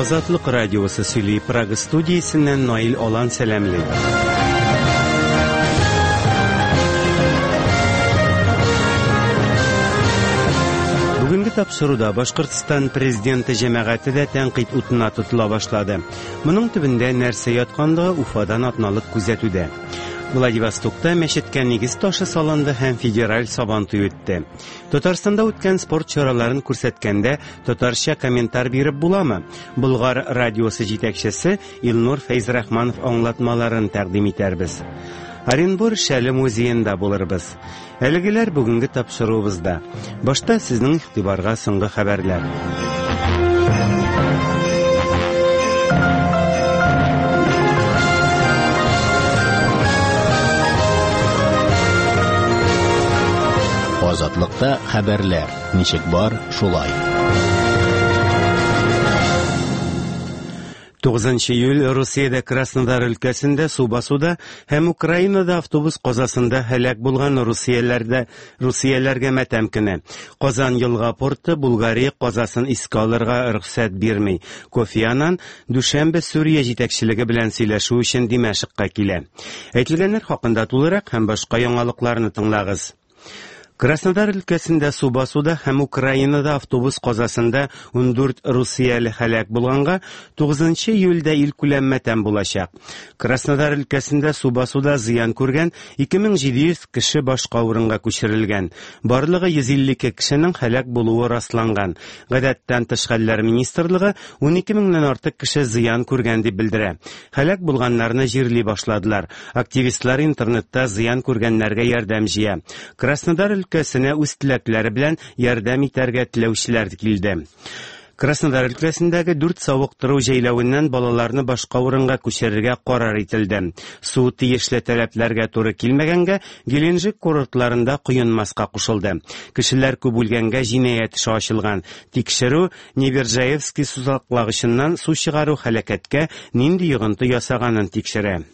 Азатлык радиосы сөйли Прага студиясеннән Наил Алан сәламлый. Бүгенге тапшыруда Башкортстан президенты җәмәгате дә тәнкыйть утына тотыла башлады. Моның төбендә нәрсә ятканлыгы Уфадан атналык күзәтүдә. Владивостокта мәчеткә нигез ташы салынды һәм федераль сабантуй үтте. Татарстанда үткән спорт чараларын күрсәткәндә татарча комментар биреп буламы? Болгар радиосы җитәкчесе Илнур Фәйзрахманов аңлатмаларын тәкъдим итәрбез. Оренбур шәле музеенда булырбыз. Әлегеләр бүгенге тапшыруыбызда. Башта сезнең игътибарга соңгы хәбәрләр. Азатлыкта хәбәрләр. Ничек бар, шулай. 9 июль Русиядә Краснодар өлкәсендә су басуда һәм Украинада автобус казасында һәлак булган русияләргә матәм көне. Казан елга порты Булгария казасын искә алырга рөхсәт бирми. Кофи Аннан дүшәмбе Сүрия җитәкчелеге белән сөйләшү өчен Димәшкка килә. Әйтелгәннәр хакында тулырак һәм башка яңалыкларны тыңлагыз. Краснодар өлкәсендә су басуда һәм Украинада автобус казасында 14 русияле һәлак булганга 9 июльдә ил күләм матәм булачак. Краснодар өлкәсендә су басуда зыян күргән 2700 кеше башка урынга күчерелгән. Барлыгы 152 кешенең һәлак булуы расланган. Гадәттән тыш хәлләр министрлыгы 12 меңнән артык кеше зыян күргән дип белдерә. Һәлак булганнарны җирли башладылар. Активистлар интернетта зыян күргәннәргә ярдәм җыя. Краснодар өлкәсенә үз теләкләре белән ярдәм итәргә теләүчеләр килде. Краснодар өлкәсендәге 4 савыктыру җәйләвеннән балаларны башка урынга күчерергә карар ителде. Су тиешле таләпләргә туры килмәгәнгә Геленджик курортларында коенмаска кушылды. Кешеләр күп үлгәнгә җинаять эше ачылган. Тикшерү Невержаевский сусаклагычыннан су чыгару һәлакәткә нинди йогынты ясаганын тикшерә.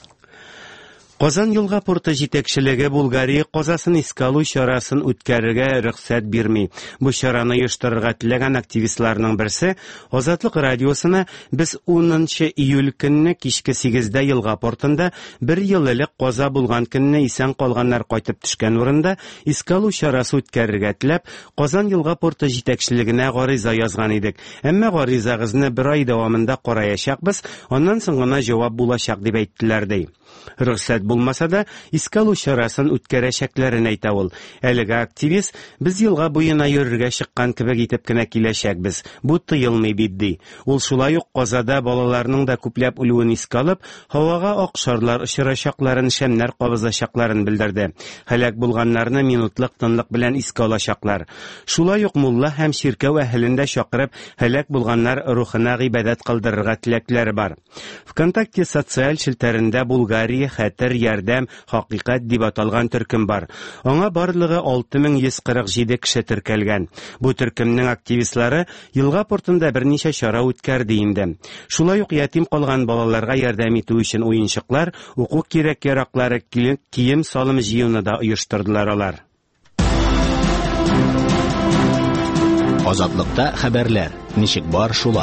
Казан елга порты җитәкчелеге Булгария казасын искә алу чарасын үткәрергә рөхсәт бирми. Бу чараны оештырырга теләгән активистларның берсе Азатлык радиосына без 10 июль көнне кичке 8дә елга портында 1 ел элек каза булган көнне исән калганнар кайтып төшкән урында искә алу чарасы үткәрергә теләп, Казан елга порты җитәкчелегенә гариза язган идек. Әмма гаризагызны 1 ай дәвамында караячакбыз, аннан соң гына җавап булачак дип әйттеләр ди. Рөхсәт булмаса да, искә алу чарасын үткәрәчәкләрен әйтә ул. Әлеге активист, без елга буена йөрергә чыккан кебек итеп кенә киләчәкбез. Бу тыелмый бит ди. Ул шулай ук казада балаларның да күпләп үлүен искә алып, һавага ак шарлар очрашакларын, шәмнәр кабызачакларын белдерде. Һәлак булганнарны минутлык тынлык белән искә алачаклар. Шулай ук мулла һәм ширкәү әһелен дә чакырып, һәлак булганнар рухына гыйбадәт кылдырырга теләкләре бар. ВКонтакте социаль челтәрендә Булгария хәтер ярдәм хакыйкать дип аталган төркем бар. Аңа барлыгы 6147 кеше теркәлгән. Бу төркемнең активистлары елга портында берничә чара үткәрде инде. Шулай ук ятим калган балаларга ярдәм итү өчен уенчыклар, уку кирәк-яраклары, кием салым җыюны да оештырдылар алар. Азатлыкта хәбәрләр. Ничек бар, шулай.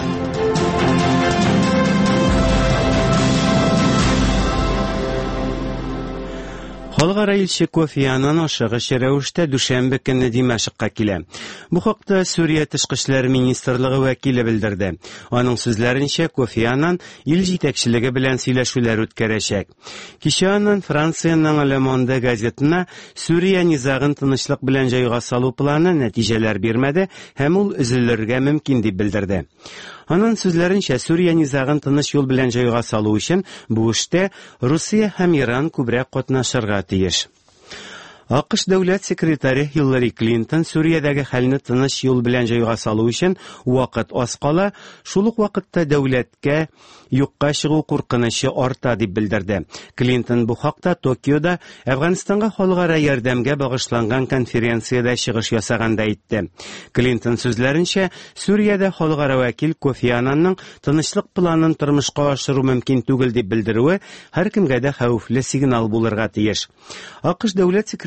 Халыкара илче Кофи Аннан ашыгыч рәвештә дүшәмбе көнне Димәшкка килә. Бу хакта Сүрия тышкы эшләр министрлыгы вәкиле белдерде. Аның сүзләренчә, Кофи Аннан ил җитәкчелеге белән сөйләшүләр үткәрәчәк. Кичә Аннан Франциянең Le Monde газетына Сүрия низагын тынычлык белән җайга салу планы нәтиҗәләр бирмәде һәм ул өзелергә мөмкин дип белдерде. Аның сүзләренчә, Сүрия низагын тыныч юл белән җайга салу өчен бу эштә Русия һәм Иран күбрәк катнашырга тиеш. АКШ дәүләт секретаре Хиллари Клинтон Сүриядәге хәлне тыныч юл белән җайга салу өчен вакыт аз кала, шул ук вакытта дәүләткә юкка чыгу куркынычы арта дип белдерде. Клинтон бу хакта Токиода Әфганстанга халыкара ярдәмгә багышланган конференциядә чыгыш ясаганда әйтте. Клинтон сүзләренчә, Сүриядә халыкара вәкил Кофи Аннанның тынычлык планын тормышка ашыру мөмкин түгел дип белдерүе һәркемгә дә хәвефле сигнал булырга тиеш. АКШ дәүләт секретаре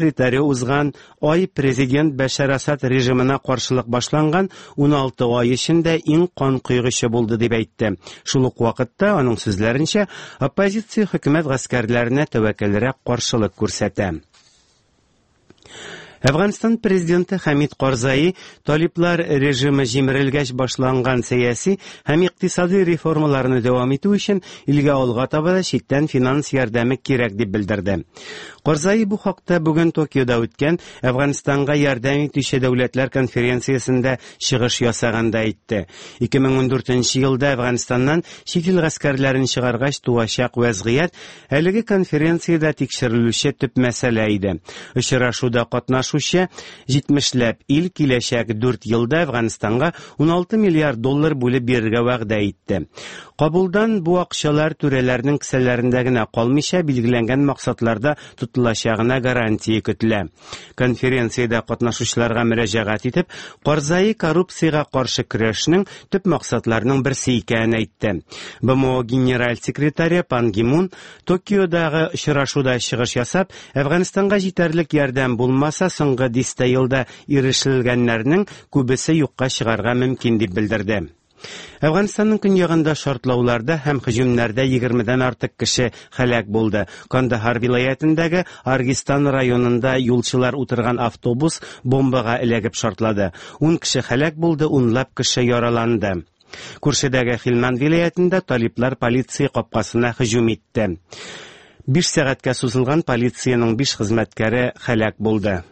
секретаре узган ай президент Бәшар Асад режимына каршылык башланган 16 ай эчендә иң кан куйгычы булды дип әйтте. Шул ук вакытта аның сүзләренчә, оппозиция хөкүмәт гаскәрләренә тәвәккәлрәк каршылык күрсәтә. Әфганстан президенты Хамид Карзаи талиблар режимы җимерелгәч башланган сәяси һәм икътисади реформаларны дәвам итү өчен илгә алга таба да читтән финанс ярдәме кирәк дип белдерде. Карзаи бу хакта бүген Токиода үткән Әфганстанга ярдәм итүче дәүләтләр конференциясендә чыгыш ясаганда әйтте. 2014 елда Әфганстаннан чит ил гаскәрләрен чыгаргач туачак вазгыять әлеге конференциядә тикшерелүче төп мәсьәлә иде. Очрашуда катнашучы 70ләп ил киләчәк 4 елда Әфганстанга 16 миллиард доллар бүлеп бирергә вәгъдә итте. Кабулдан бу акчалар түрәләрнең кесәләрендә генә калмыйча билгеләнгән максатларда тотылачагына гарантия көтелә. Конференциядә катнашучыларга мөрәҗәгать итеп, Карзаи коррупциягә каршы көрәшнең төп максатларының берсе икәнен әйтте. БМО генераль секретаре Пан Ги Мун Токиодагы очрашуда чыгыш ясап, Әфганстанга җитәрлек ярдәм булмаса, соңгы 10 елда ирешелгәннәрнең күбесе юкка чыгарга мөмкин дип белдерде. Әфганстанның көньягында шартлауларда һәм һөҗүмнәрдә 20дән артык кеше һәлак булды. Кандахар вилаятендәге Аргистан районында юлчылар утырган автобус бомбага эләгеп шартлады. 10 кеше һәлак булды, 10лап кеше яраланды. Күршедәге Хилман вилаятендә талиблар полиция капкасына һөҗүм итте. 5 сәгатькә сузылган полициянең 5 хезмәткәре һәлак булды.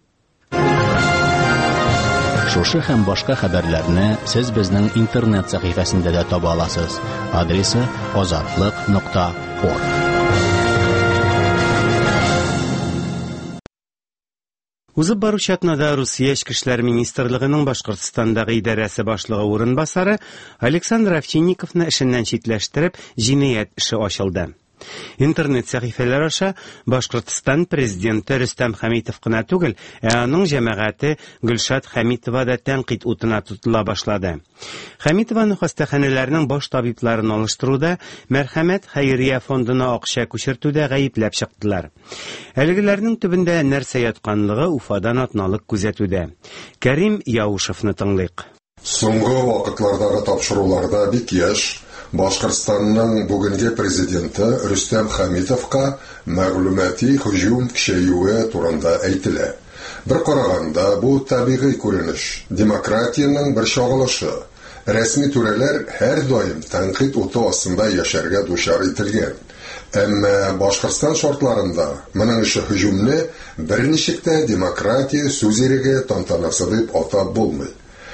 Шушы һәм башка хәбәрләрне сез безнең интернет сәхифәсендә дә таба аласыз. Адресы azatlyk.org. Узып баручы атнада Русия Эчке эшләр министрлыгының Башкортстандагы идарәсе башлыгы урынбасары Александр Овчинниковны эшеннән читләштереп, җинаять эше ачылды. Интернет сәхифәләр аша Башкортстан президенты Рөстәм Хәмитов кына түгел, аның җәмәгате Гөлшат Хәмитова да тәнкыйть утына тотыла башлады. Хәмитованың хастаханәләрнең баш табибларын алыштыруда, Мәрхәмәт хәйрия фондына акча күчертүдә гаепләп чыктылар. Әлегеләрнең төбендә нәрсә ятканлыгы Уфадан атналык күзәтүдә. Кәрим Яушевны тыңлыйк. Соңгы вакытлардагы тапшыруларда бик яшь Башкортстанның бүгенге президенты Рөстәм Хәмитовка мәгълүмати һөҗүм көчәюе турында әйтелә. Бер караганда бу табигый күренеш, демократияның бер чагылышы. Рәсми түрәләр һәр даим тәнкыйть уты астында яшәргә дучар ителгән. Әмма Башкортстан шартларында моның эше һөҗүмне берничек тә демократия сүз иреге тантанасы дип атап булмый.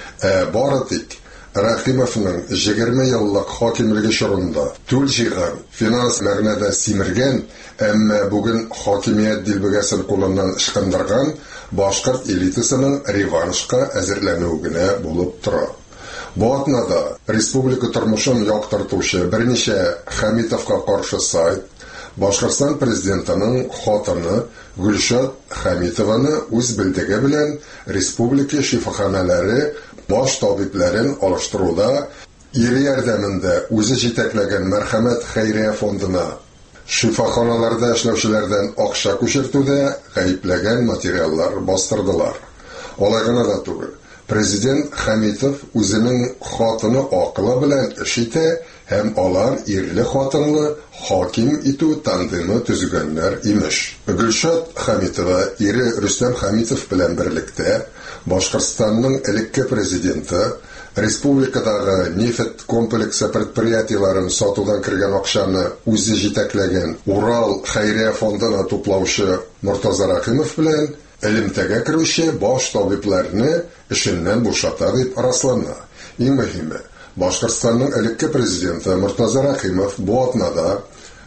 Бары тик Рәхимовның 20 еллык хакимлеге чорында түл җыйган, финанс мәгънәдә симергән, әмма бүген хакимият дилбегәсен кулыннан ышкындырган башкорт элитасының реваншка әзерләнүе генә булып тора. Бу атнада республика тормышын яктыртучы берничә Хәмитовка каршы сайт Башкортстан президентының хатыны Гөлшат Хәмитованы үз белдеге белән республика шифаханәләре баш табибларын алыштыруда ир ярдәмендә үзе җитәкләгән Мәрхәмәт хәйрия фондына шифаханаларда эшләүчеләрдән акча күчертүдә гаепләгән материаллар бастырдылар. Алай гына да түгел. Президент Хәмитов үзенең хатыны акылы белән эш итә һәм алар ирле хатынлы хаким итү тандемы төзегәннәр имеш. Гөлшат Хәмитова ире Рөстәм Хәмитов белән берлектә Башкортстанның элекке президенты республикадагы нефть комплексы предприятиеларын сатудан кергән акчаны үзе җитәкләгән Урал хәйрия фондына туплаучы Мортаза Рахимов белән элемтәгә керүче баш табибларны эшеннән бушата дип раслана. Иң мөһиме, Башкортстанның элекке президенты Мортаза Рахимов бу атнада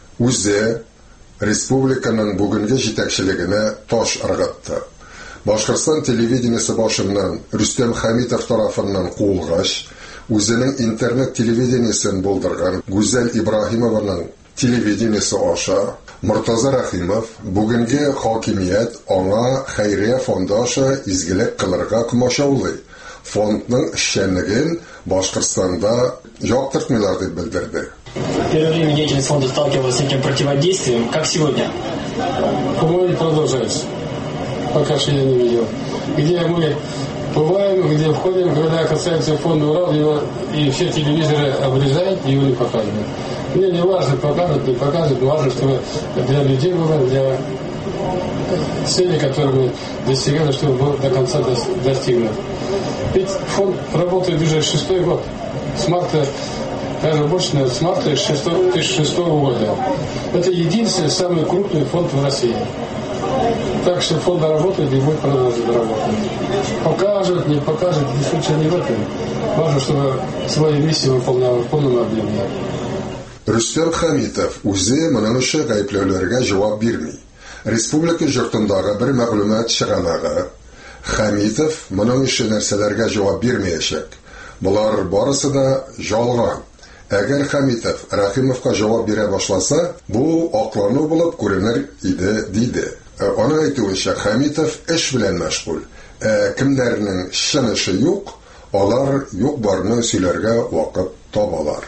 үзе республиканың бүгенге җитәкчелегенә таш ыргытты. Башкортстан телевидениесе башыннан Рөстәм Хәмитов тарафыннан куылгач, үзенең интернет телевидениесен булдырган Гүзәл Ибраһимованың телевидениесе аша Мортаза Рахимов бүгенге хакимият аңа хәйрия фонды аша изгелек кылырга комачаулый. Фондның эшчәнлеген Башкортстанда яктыртмыйлар дип белдерде. В первое время деятельность фонда сталкивалась с этим противодействием, как сегодня. По-моему, продолжается. пока что я не видел. Где мы бываем, где входим, когда касается фонда Урал, его и все телевизоры обрезают, его не показывают. Мне не важно, показывать, не показывать, важно, чтобы для людей было, для цели, которые мы достигали, чтобы был до конца достигнут. Ведь фонд работает уже 6-й год. С марта, даже больше, наверное, с марта 2006 года. Это единственный, самый крупный фонд в России. Так что фонд работает и будет продолжать работать. Покажут, не покажут, случай не в этом. Важно, чтобы свою миссию выполнял в полном объеме. Рустем Хамитов үзе моның эше гаепләүләргә җавап бирми. Республика йортындагы бер мәгълүмат чыганагы. Хамитов моның эше нәрсәләргә җавап бирмәячәк. Булар барысы да жалган. Әгәр Хамитов Рахимовка җавап бирә башласа, бу аклану булып күренер иде, диде. Аны әйтүенчә, Хамитов эш белән мәшгуль. Кемнәрнең чын эше юк, алар юк-барны сөйләргә вакыт табалар.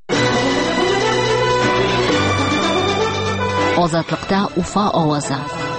Азатлыкта Уфа авазы.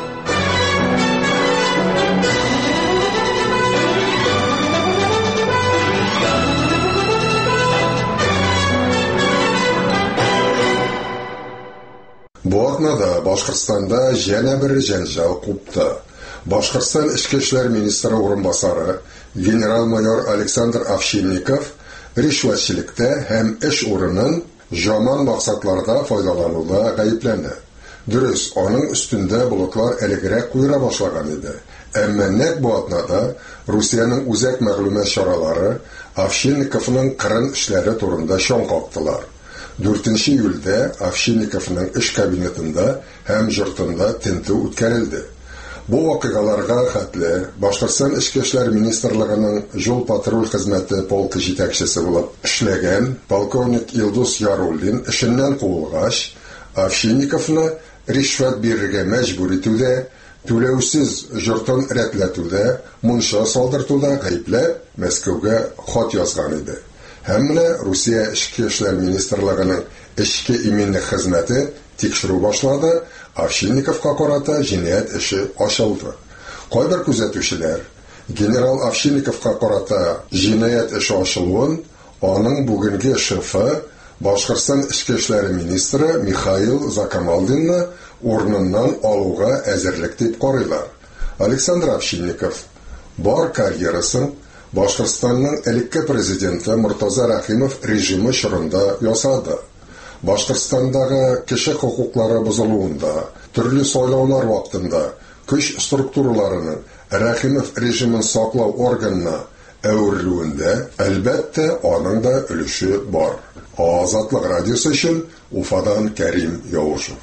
Бу атнада Башкортстанда җәнә бер җәнҗал купты. Башкортстан Эчке эшләр министры урынбасары генерал-майор Александр Овчинников ришвәтчелектә һәм эш урынын жаман максатларда файдалануда гаепләнә. Дөрес, аның өстендә болытлар элегрәк куера башлаган иде. Әмма нәкъ бу атнада Русиянең үзәк мәгълүмат чаралары Овчинниковның кырын эшләре турында шон кактылар. 4 июльдә Овчинниковның эш кабинетында һәм йортында тинтү үткәрелде. Бу вакыйгаларга хәтле Башкортстан Эчке эшләр министрлыгының жол-патруль хезмәте полкы җитәкчесе булып эшләгән полковник Илдус Яруллин эшеннән куылгач, Овчинниковны ришвәт бирергә мәҗбүр итүдә, түләүсез йортын рәтләтүдә, мунча салдыртуда гаепләп Мәскәүгә хат язган иде. Һәм менә Русия Эчке эшләр министрлыгының эчке иминлек хезмәте тикшерү башлады, Овчинниковка карата җинаять эше ачылды. Кайбер күзәтүчеләр генерал Овчинниковка карата җинаять эше ачылуын аның бүгенге шефы Башкортстан Эчке эшләр министры Михаил Закамалдинны урыныннан алуга әзерлек дип карыйлар. Александр Овчинников бар карьерасын Башкортстанның элекке президенты Муртаза Рахимов режимы чорында ясады. Башкортстандагы кеше хукуклары бозылуында, төрле сайлаулар вакытында көч структураларының Рахимов режимын саклау органына әверелүендә, әлбәттә, аның да өлеше бар. Азатлык радиосы өчен Уфадан Кәрим Яушев.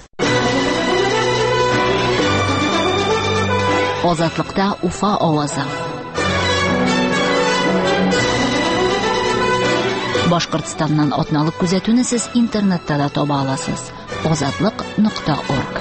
Азатлыкта Уфа авазы. Башкортстаннан атналык күзәтүне сез интернетта да таба аласыз. Azatlıq.org.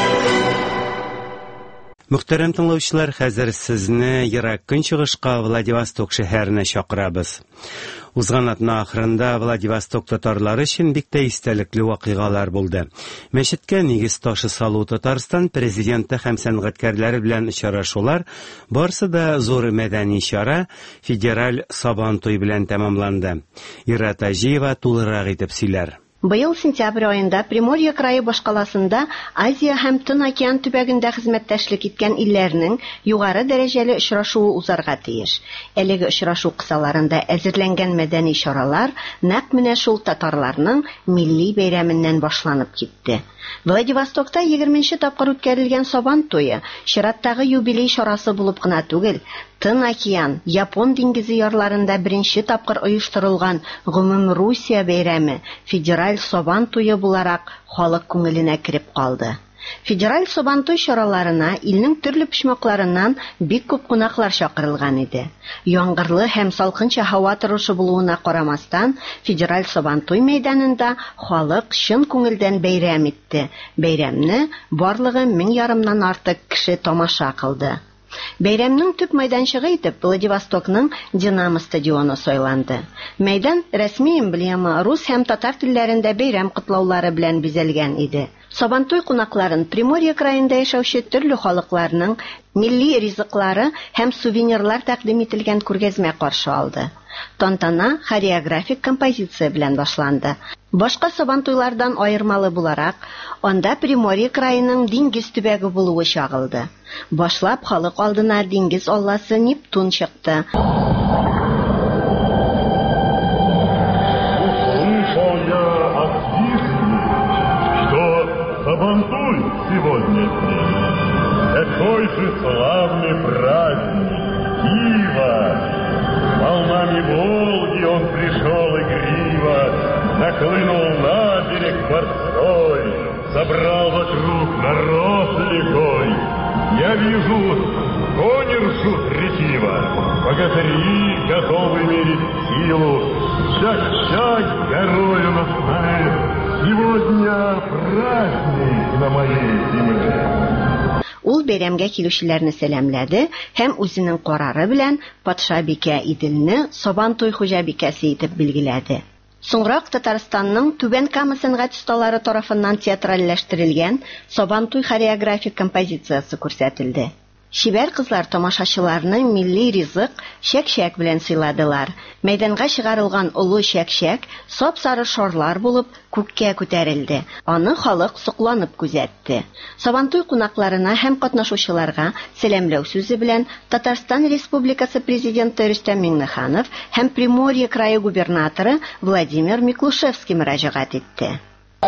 Мөхтәрәм тыңлаучылар, хәзер сезне ерак көнчыгышка Владивосток шәһәренә чакырабыз. Узган атна ахырында Владивосток татарлары өчен бик тә истәлекле вакыйгалар булды. Мәчеткә нигез ташы салу Татарстан президенты һәм сәнгатькәрләре белән очрашулар барысы да зур мәдәни чара федераль Сабантуй белән тәмамланды. Ира Тәҗиева тулырак итеп сөйләр. Быел сентябрь айында Приморье крае башкаласында Азия һәм Тын океан төбәгендә хезмәттәшлек иткән илләрнең югары дәрәҗәле очрашуы узарга тиеш. Әлеге очрашу кысаларында әзерләнгән мәдәни чаралар нәкъ менә шул татарларның милли бәйрәменнән башланып китте. Владивостокта 20-нче тапкыр үткәрелгән Сабан туе чираттагы юбилей чарасы булып кына түгел, Тын океан, Япон диңгезе ярларында 1-нче тапкыр оештырылган гомум Русия бәйрәме федераль Сабан туе буларак халык күңеленә кирип калды. Федераль Сабантуй чараларына илнең төрле почмакларыннан бик күп кунаклар чакырылган иде. Яңгырлы һәм салкынча һава торышы булуына карамастан, Федераль Сабантуй мәйданында халык чын күңелдән бәйрәм итте. Бәйрәмне барлыгы 1000 артык кеше тамаша кылды. Бәйрәмнең төп мәйданчыгы итеп Владивостокның Динамо стадионы сайланды. Мәйдан рәсми эмблема рус һәм татар телләрендә бәйрәм котлаулары белән бизәлгән иде. Сабантуй кунакларын Приморье краенда яшәүче төрле халыкларның милли ризыклары һәм сувенирлар тәкъдим ителгән күргәзмә каршы алды. Тантана хореографик композиция белән башланды. Башка сабантуйлардан аермалы буларак, анда Приморье краеның диңгез төбәге булуы чагылды. Башлап халык алдына диңгез алласы Нептун чыкты. Сабантуй сегодня здесь. Какой же славный праздник! Ива! Волнами Волги он пришел игриво, нахлынул на берег морской, собрал вокруг народ лихой. Я вижу, кони ржут ретиво, богатыри готовы мерить силу. Шаг-шаг горою на столе. Сегодня праздник на моей земле. Ул бәйрәмгә килүчеләрне сәламләде һәм үзенең карары белән патша бикә Иделне Сабантуй хуҗабикәсе итеп билгеләде. Соңрак Татарстанның Түбән Кама сәнгать осталары тарафыннан театральләштерелгән Сабантуй хореографик композициясе күрсәтелде. Шибәр кызлар тамашачыларны милли ризык шәк-шәк белән сыйладылар. Мәйданга чыгарылган олы шәк-шәк сап-сары шарлар булып күккә күтәрелде. Аны халык сокланып күзәтте. Сабантуй кунакларына һәм катнашучыларга сәламләү сүзе белән Татарстан Республикасы президенты Рөстәм Миңнеханов һәм Приморье крае губернаторы Владимир Миклушевский мөрәҗәгать итте.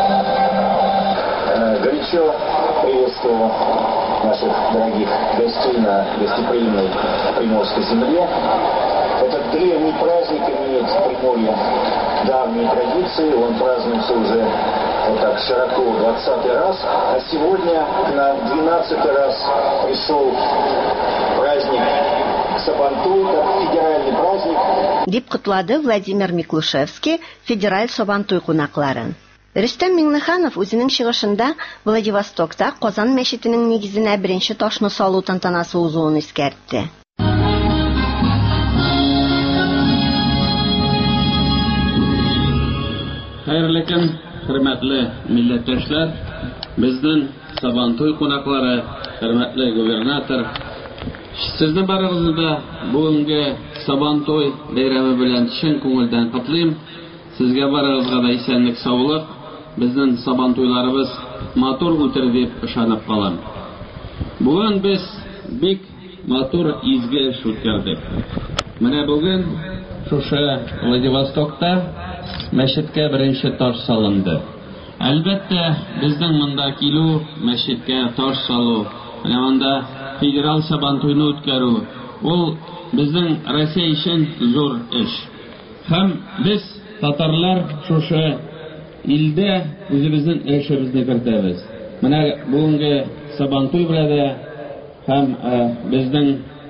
Горячо приветствую наших дорогих гостей на гостеприимной Приморской земле. Этот древний праздник имеет в Приморье давние традиции. Он празднуется уже вот так широко 20-й раз. А сегодня на 12-й раз пришел праздник Сабантуй, как федеральный праздник. Дип котлады Владимир Миклушевский федераль Сабантуй кунакларын. Рөстәм Миңнеханов үзенең чыгышында Владивостокта Казан мәчетенең нигезенә беренче ташны салу тантанасы узуын искәртте. Хәерле көн, хөрмәтле милләттәшләр, безнең Сабантуй кунаклары, хөрмәтле губернатор, сезне барыгызны да бүгенге Сабантуй бәйрәме белән чын күңелдән котлыйм. Сезгә барыгызга да исәнлек, саулык. Безнең Сабантуйларыбыз матур үтер дип ышанып калам. Бүген без бик матур изге эш үткәрдек. Менә бүген шушы Владивостокта мәчеткә беренче таш салынды. Әлбәттә, безнең монда килү, мәчеткә таш салу, менә монда федераль Сабантуйны үткәрү, ул безнең Россия өчен зур эш. Һәм без татарлар шушы илдә үзебезнең эшебезне кертәбез. Менә бүгенге Сабантуй белән һәм безнең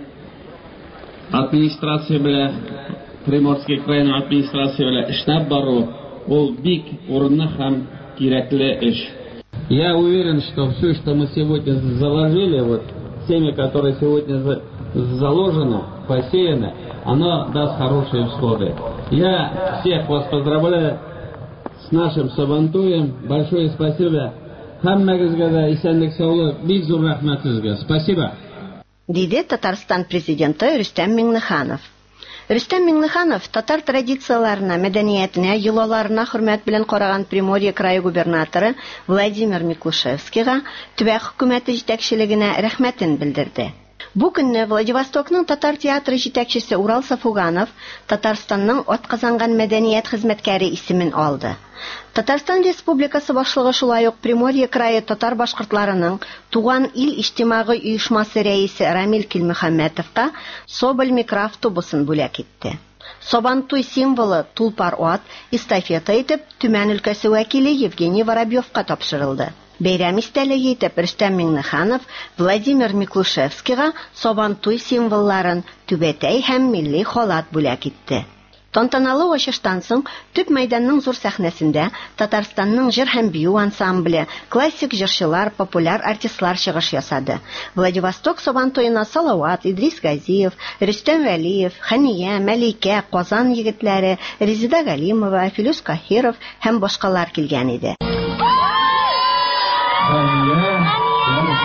администрация белән, Приморский крайның администрация белән эшләп бару, ул бик урынлы һәм кирәкле эш. Я уверен, что все, что мы сегодня заложили, вот семя, которое сегодня заложено, посеяно, оно даст хорошие всходы. Я всех вас поздравляю с нашим Сабантуем. Большое спасибо. Һәммәгезгә дә исәнлек, саулык, бик зур рәхмәт сезгә. Спасибо. Диде Татарстан президенты Рөстәм Миңнеханов. Рөстәм Миңнеханов татар традицияларына, мәдәниятенә, йолаларына хөрмәт белән караган Приморье крае губернаторы Владимир Миклушевскийга төбәк хөкүмәте җитәкчелегенә рәхмәтен белдерде. Бу көнне Владивостокның татар театры җитәкчесе Урал Сафуганов Татарстанның атказанган мәдәният хезмәткәре исемен алды. Татарстан Республикасы башлыгы шулай ук Приморье крае татар башкортларының Туган ил иҗтимагый оешмасы рәисе Рамил Килмөхәммәтовка Соболь микроавтобусын бүләк итте. Сабантуй символы тулпар ат эстафета итеп Төмән өлкәсе вәкиле Евгений Воробьевка тапшырылды. Бәйрәм истәлеге итеп Рөстәм Миңнеханов Владимир Миклушевскийга Сабантуй символларын түбәтәй һәм милли халат бүләк итте. Тантаналы ачыштан соң төп мәйданның зур сәхнәсендә Татарстанның җыр һәм бию ансамбле, классик җырчылар, популяр артистлар чыгыш ясады. Владивосток Сабантуена Салават, Идрис Газиев, Рөстәм Вәлиев, Хәния, Мәликә, Казан егетләре, Резида Галимова, Филүс Каһиров һәм башкалар килгән иде.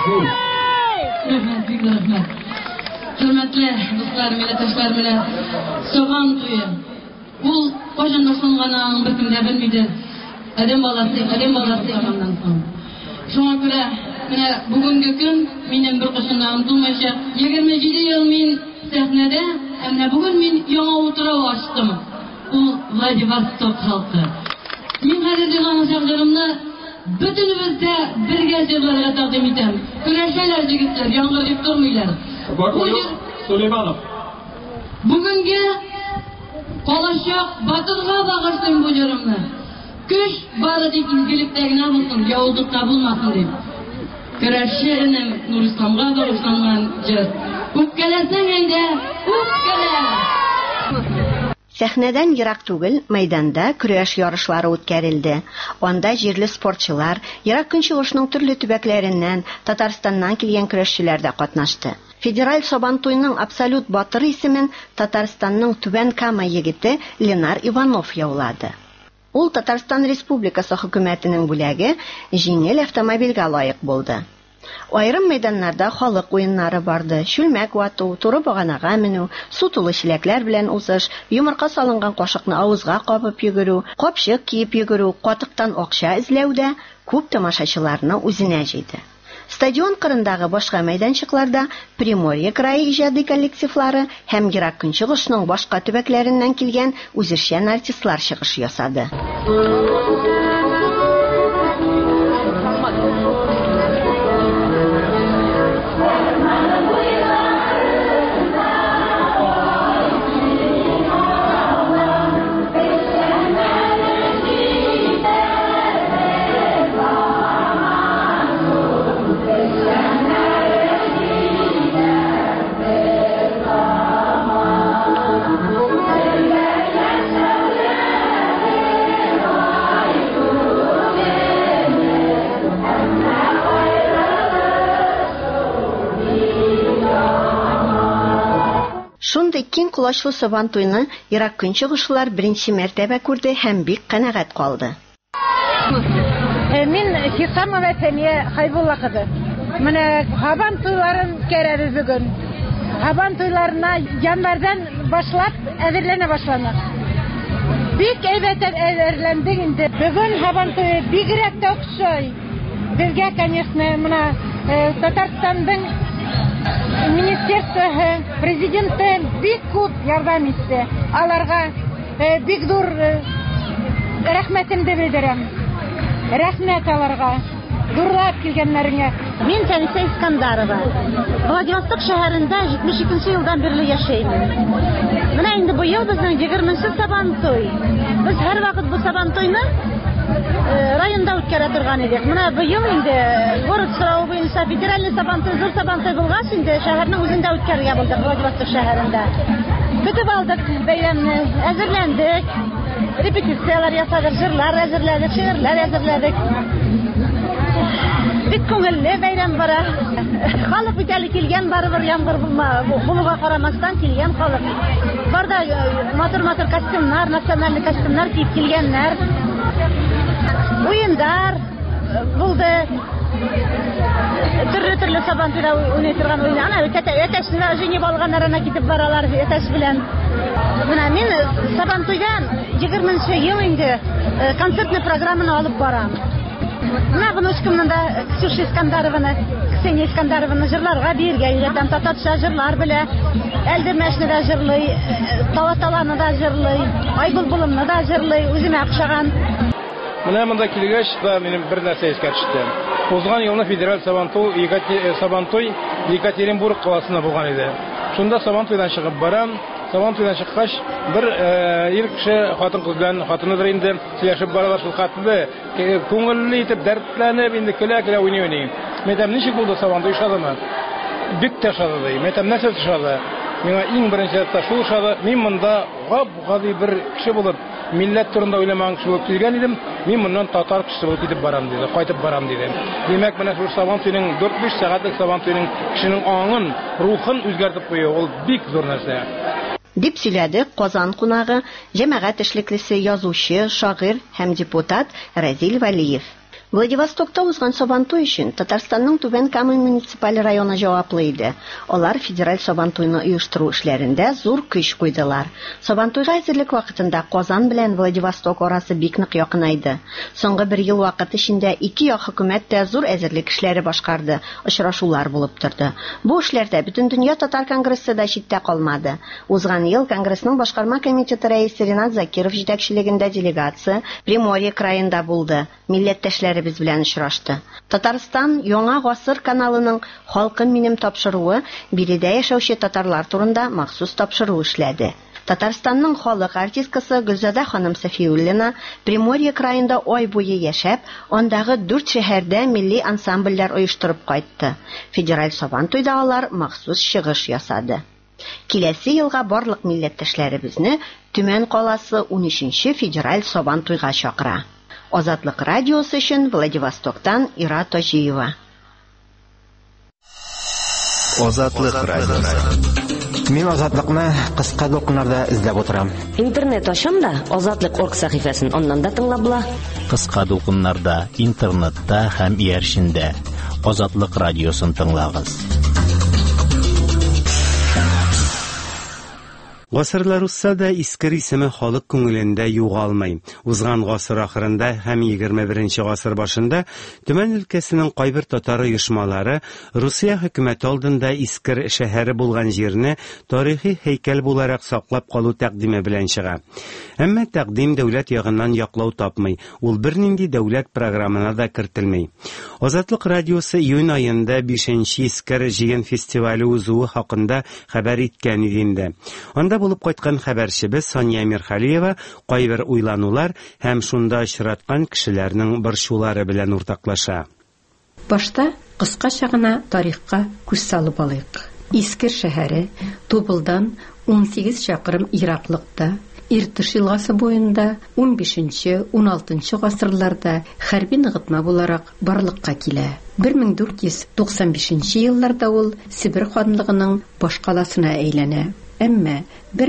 Hürmetli dostlarım ile taşlarım ile soğan tuyu. Bu kocan başlanğanın bir kimde bilmeydi. Adem balası yamandan son. Şuna göre bugünkü gün benim bir kuşundan duymayacak. 27 yıl men sahnede, hem bugün men yana oturup açtım. Bu Vladivostok halkı. Men hazırda anlatacaklarımni bütünümüzde birge yerlerge taqdim etem. Kurashinglar yigitlar, yomg'ir deb turmanglar. Suleymanov. Bugungi Qolashoq Batirga bag'ishlayman bu yerimni. Kuch baridagi izgilikdagi namoqsin, yovuzlikda bo'lmasin deb. Kurashinim Nurislamga bag'ishlangan yer. Ko'kkalasang endi, ko'kkala. Сәхнәдән ерак түгел, мәйданда көрәш ярышлары үткәрелде. Анда җирле спортчылар, ерак көнчыгышның төрле төбәкләреннән, Татарстаннан килгән көрәшчеләр дә катнашты. Федераль Сабантуйның абсолют батыры исемен Татарстанның Түбән Кама егете Ленар Иванов яулады. Ул Татарстан Республикасы хөкүмәтенең бүләге җиңел автомобильгә лаек булды. Айрым мәйданнарда халык уеннары барды. Шүлмәк вату, туры баганага менү, су тулы чиләкләр белән узыш, йомырка салынган кашыкны авызга кабып йөгерү, капчык киеп йөгерү, катыктан акча эзләүдә күп тамашачыларны үзенә җыйды. Стадион кырындагы башка мәйданчыкларда Приморье крае иҗади коллективлары һәм ерак көнчыгышның башка төбәкләреннән килгән үзешчән артистлар чыгыш ясады. Шундый киң кулачлы Сабантуйны ерак көнчыгышлар беренче мәртәбә күрде һәм бик канәгать калды. Мин Хисамова Сәмия Хайбулла кызы. Менә Сабантуйларын үткәрәбез бүген. Сабантуйларына январьдан башлап әзерләнә башланак. Бик әйбәт әзерләндек инде. Бүген Сабантуй бигрәк тә охшый. Безгә, конечно, менә Татарстанның Министерство президенты бик күп ярдәм итте. Аларга бик зур рәхмәтемне белдерәм. Рәхмәт аларга. Дурлап килгәннәргә. Мин Фәнисә Искандарова. Владивосток шәһәрендә 72 елдан бирле яшәймен. Менә инде бу ел безнең 20-нче Сабантуй. Без һәр вакыт бу Сабантуйны районда үткәрә торган идек. Менә бу ел инде город сорауы буенча федеральный Сабантуй, зур Сабантуй булгач инде шәһәрнең үзендә үткәрергә булдык Владивосток шәһәрендә. Көтеп алдык бәйрәмне, әзерләндек. Репетициялар ясадык, җырлар әзерләдек, шигырьләр әзерләдек. Бик күңелле бәйрәм бара. Халык бит әле килгән барыбер яңгыр булуга карамастан килгән халык. Барда матур-матур костюмнар, национальный костюмнар киеп килгәннәр. Уендар булды. Төрле Сабантуйда уйный торган уен. Ана әтәшне җыйнап алганнар, ана китеп баралар әтәш белән. Менә мин Сабантуйдан 20-нче ел инде концертный программаны алып барам. Менә внучкамны да Ксюша Искандарованы, Ксения Искандарованы җырларга биргә өйрәтәм, татарча җырлар белә. Әлдермәшне дә җырлый, Талаталаны да җырлый, Айбулбулымны да җырлый, үземә охшаган. Менә монда килгәч тә минем бер нәрсә искә төште. Узган елны федераль Сабантуй Екатеринбург каласында булган иде. Шунда Сабантуйдан чыгып барам. Сабантуйдан чыккач бер ир кеше хатын-кыз белән, хатыны да инде сөйләшеп баралар, шул хатны күңелле итеп, дәртләнеп инде көлә-көлә уйный. Мәдәм ничек булды Сабантуй шадымы? Бик тә шады ди. Мәдәм нәрсә шады? Миңа иң беренче шул шады. Мин монда гади бер кеше булып, милләт турында уйламаган кеше булып килгән идем. Мин моннан татар кеше булып китеп барам диде, кайтып барам диде. Димәк, менә шул Сабантуйның 4-5 сәгатьлек Сабантуйның кешенең аңын, рухын үзгәртеп куя. Ул бик зур нәрсә. Дип сөйләде Казан кунагы, җәмәгать эшлеклесе, язучы, шагыйрь һәм депутат Разил Валиев. Владивостокта узган Сабантуй өчен Татарстанның Түбән Кама муниципаль районы җаваплы иде. Алар федераль Сабантуйны оештыру эшләрендә зур көч куйдылар. Сабантуйга әзерлек вакытында Казан белән Владивосток арасы бик нык якынайды. Соңгы 1 ел вакыт эчендә ике як хөкүмәт тә зур әзерлек эшләре башкарды, очрашулар булып торды. Бу эшләрдә Бөтендөнья татар конгрессы да читтә калмады. Узган ел конгрессның башкарма комитеты рәисе Ринат Закиров җитәкчелегендә делегация Приморье краенда булды. Милләттәшләребез белән очрашты. Татарстан Яңа гасыр каналының Халкым минем тапшыруы биредә яшәүче татарлар турында махсус тапшыру эшләде. Татарстанның халык артисткасы Гөлзадә ханым Сафиуллина Приморье краенда ай буе яшәп, андагы 4 шәһәрдә милли ансамбльләр оештырып кайтты. Федераль Сабантуйда алар махсус чыгыш ясады. Киләсе елга барлык милләттәшләребезне Төмән каласы 13-нче федераль Сабантуйга чакыра. Азатлык радиосы өчен Владивостоктан Ира Тожиева. Азатлык радиосы. Мин Азатлыкны кыска докумнарда эзләп утырам. Интернет ачам да Азатлык.орг сәхифәсен аннан да тыңлап була. Кыска докумнарда, интернетта һәм ияршиндә Азатлык радиосын тыңлагыз. Гасырлар узса да искер исеме халык күңелендә югалмый. Узган гасыр ахырында һәм 21-нче гасыр башында Төмән өлкәсенең кайбер татар оешмалары Русия хөкүмәте алдында искер шәһәре булган җирне тарихи һәйкәл буларак саклап калу тәкъдиме белән чыга. Әмма тәкъдим дәүләт ягыннан яклау тапмый. Ул бернинди дәүләт программына да кертелмәй. Азатлык радиосы июнь айында 5-нче искер җыен фестивале узуы хакында хәбәр иткән иде инде. Анда булып кайткан хәбәрчебез Соня Мирхалиева кайбер уйланулар һәм шунда очраткан кешеләрнең борчулары белән уртаклаша. Башта кыскача гына тарихка күз салып алыйк. Искер шәһәре Тубылдан 18 чакрым ераклыкта, Иртеш елгасы буенда 15-16 гасырларда хәрби ныгытма буларак барлыкка килә. 1495 елларда ул Сибир ханлыгының башкаласына әйләнә. Әмма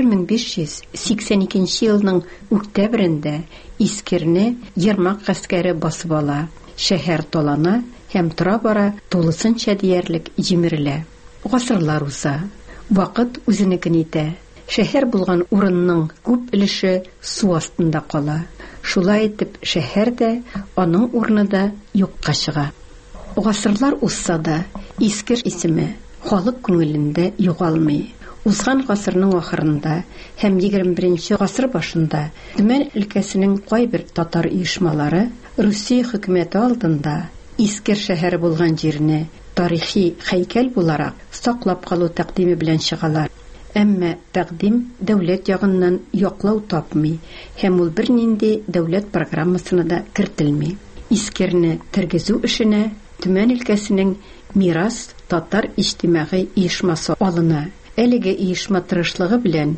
1582 елның октябрендә Искерне Ермак гаскәре басып ала. Шәһәр талана һәм тора бара тулысынча диярлек җимерелә. Гасырлар уза. Вакыт үзенекен итә. Шәһәр булган урынның күп өлеше су астында кала. Шулай итеп шәһәр дә, аның урыны да юкка чыга. Гасырлар узса да, Искер исеме халык күңелендә югалмый. Узган гасырның ахырында һәм 21-нче гасыр башында Төмән өлкәсенең кайбер татар оешмалары Русия хөкүмәте алдында Искер шәһәре булган җирне тарихи һәйкәл буларак саклап калу тәкъдиме белән чыгалар. Әмма тәкъдим дәүләт ягыннан яклау тапмый һәм ул бернинди дәүләт программасына да кертелми. Искерне тергезү эшенә Төмән өлкәсенең Мирас татар иҗтимагый оешмасы алына. Әлеге оешма тырышлыгы белән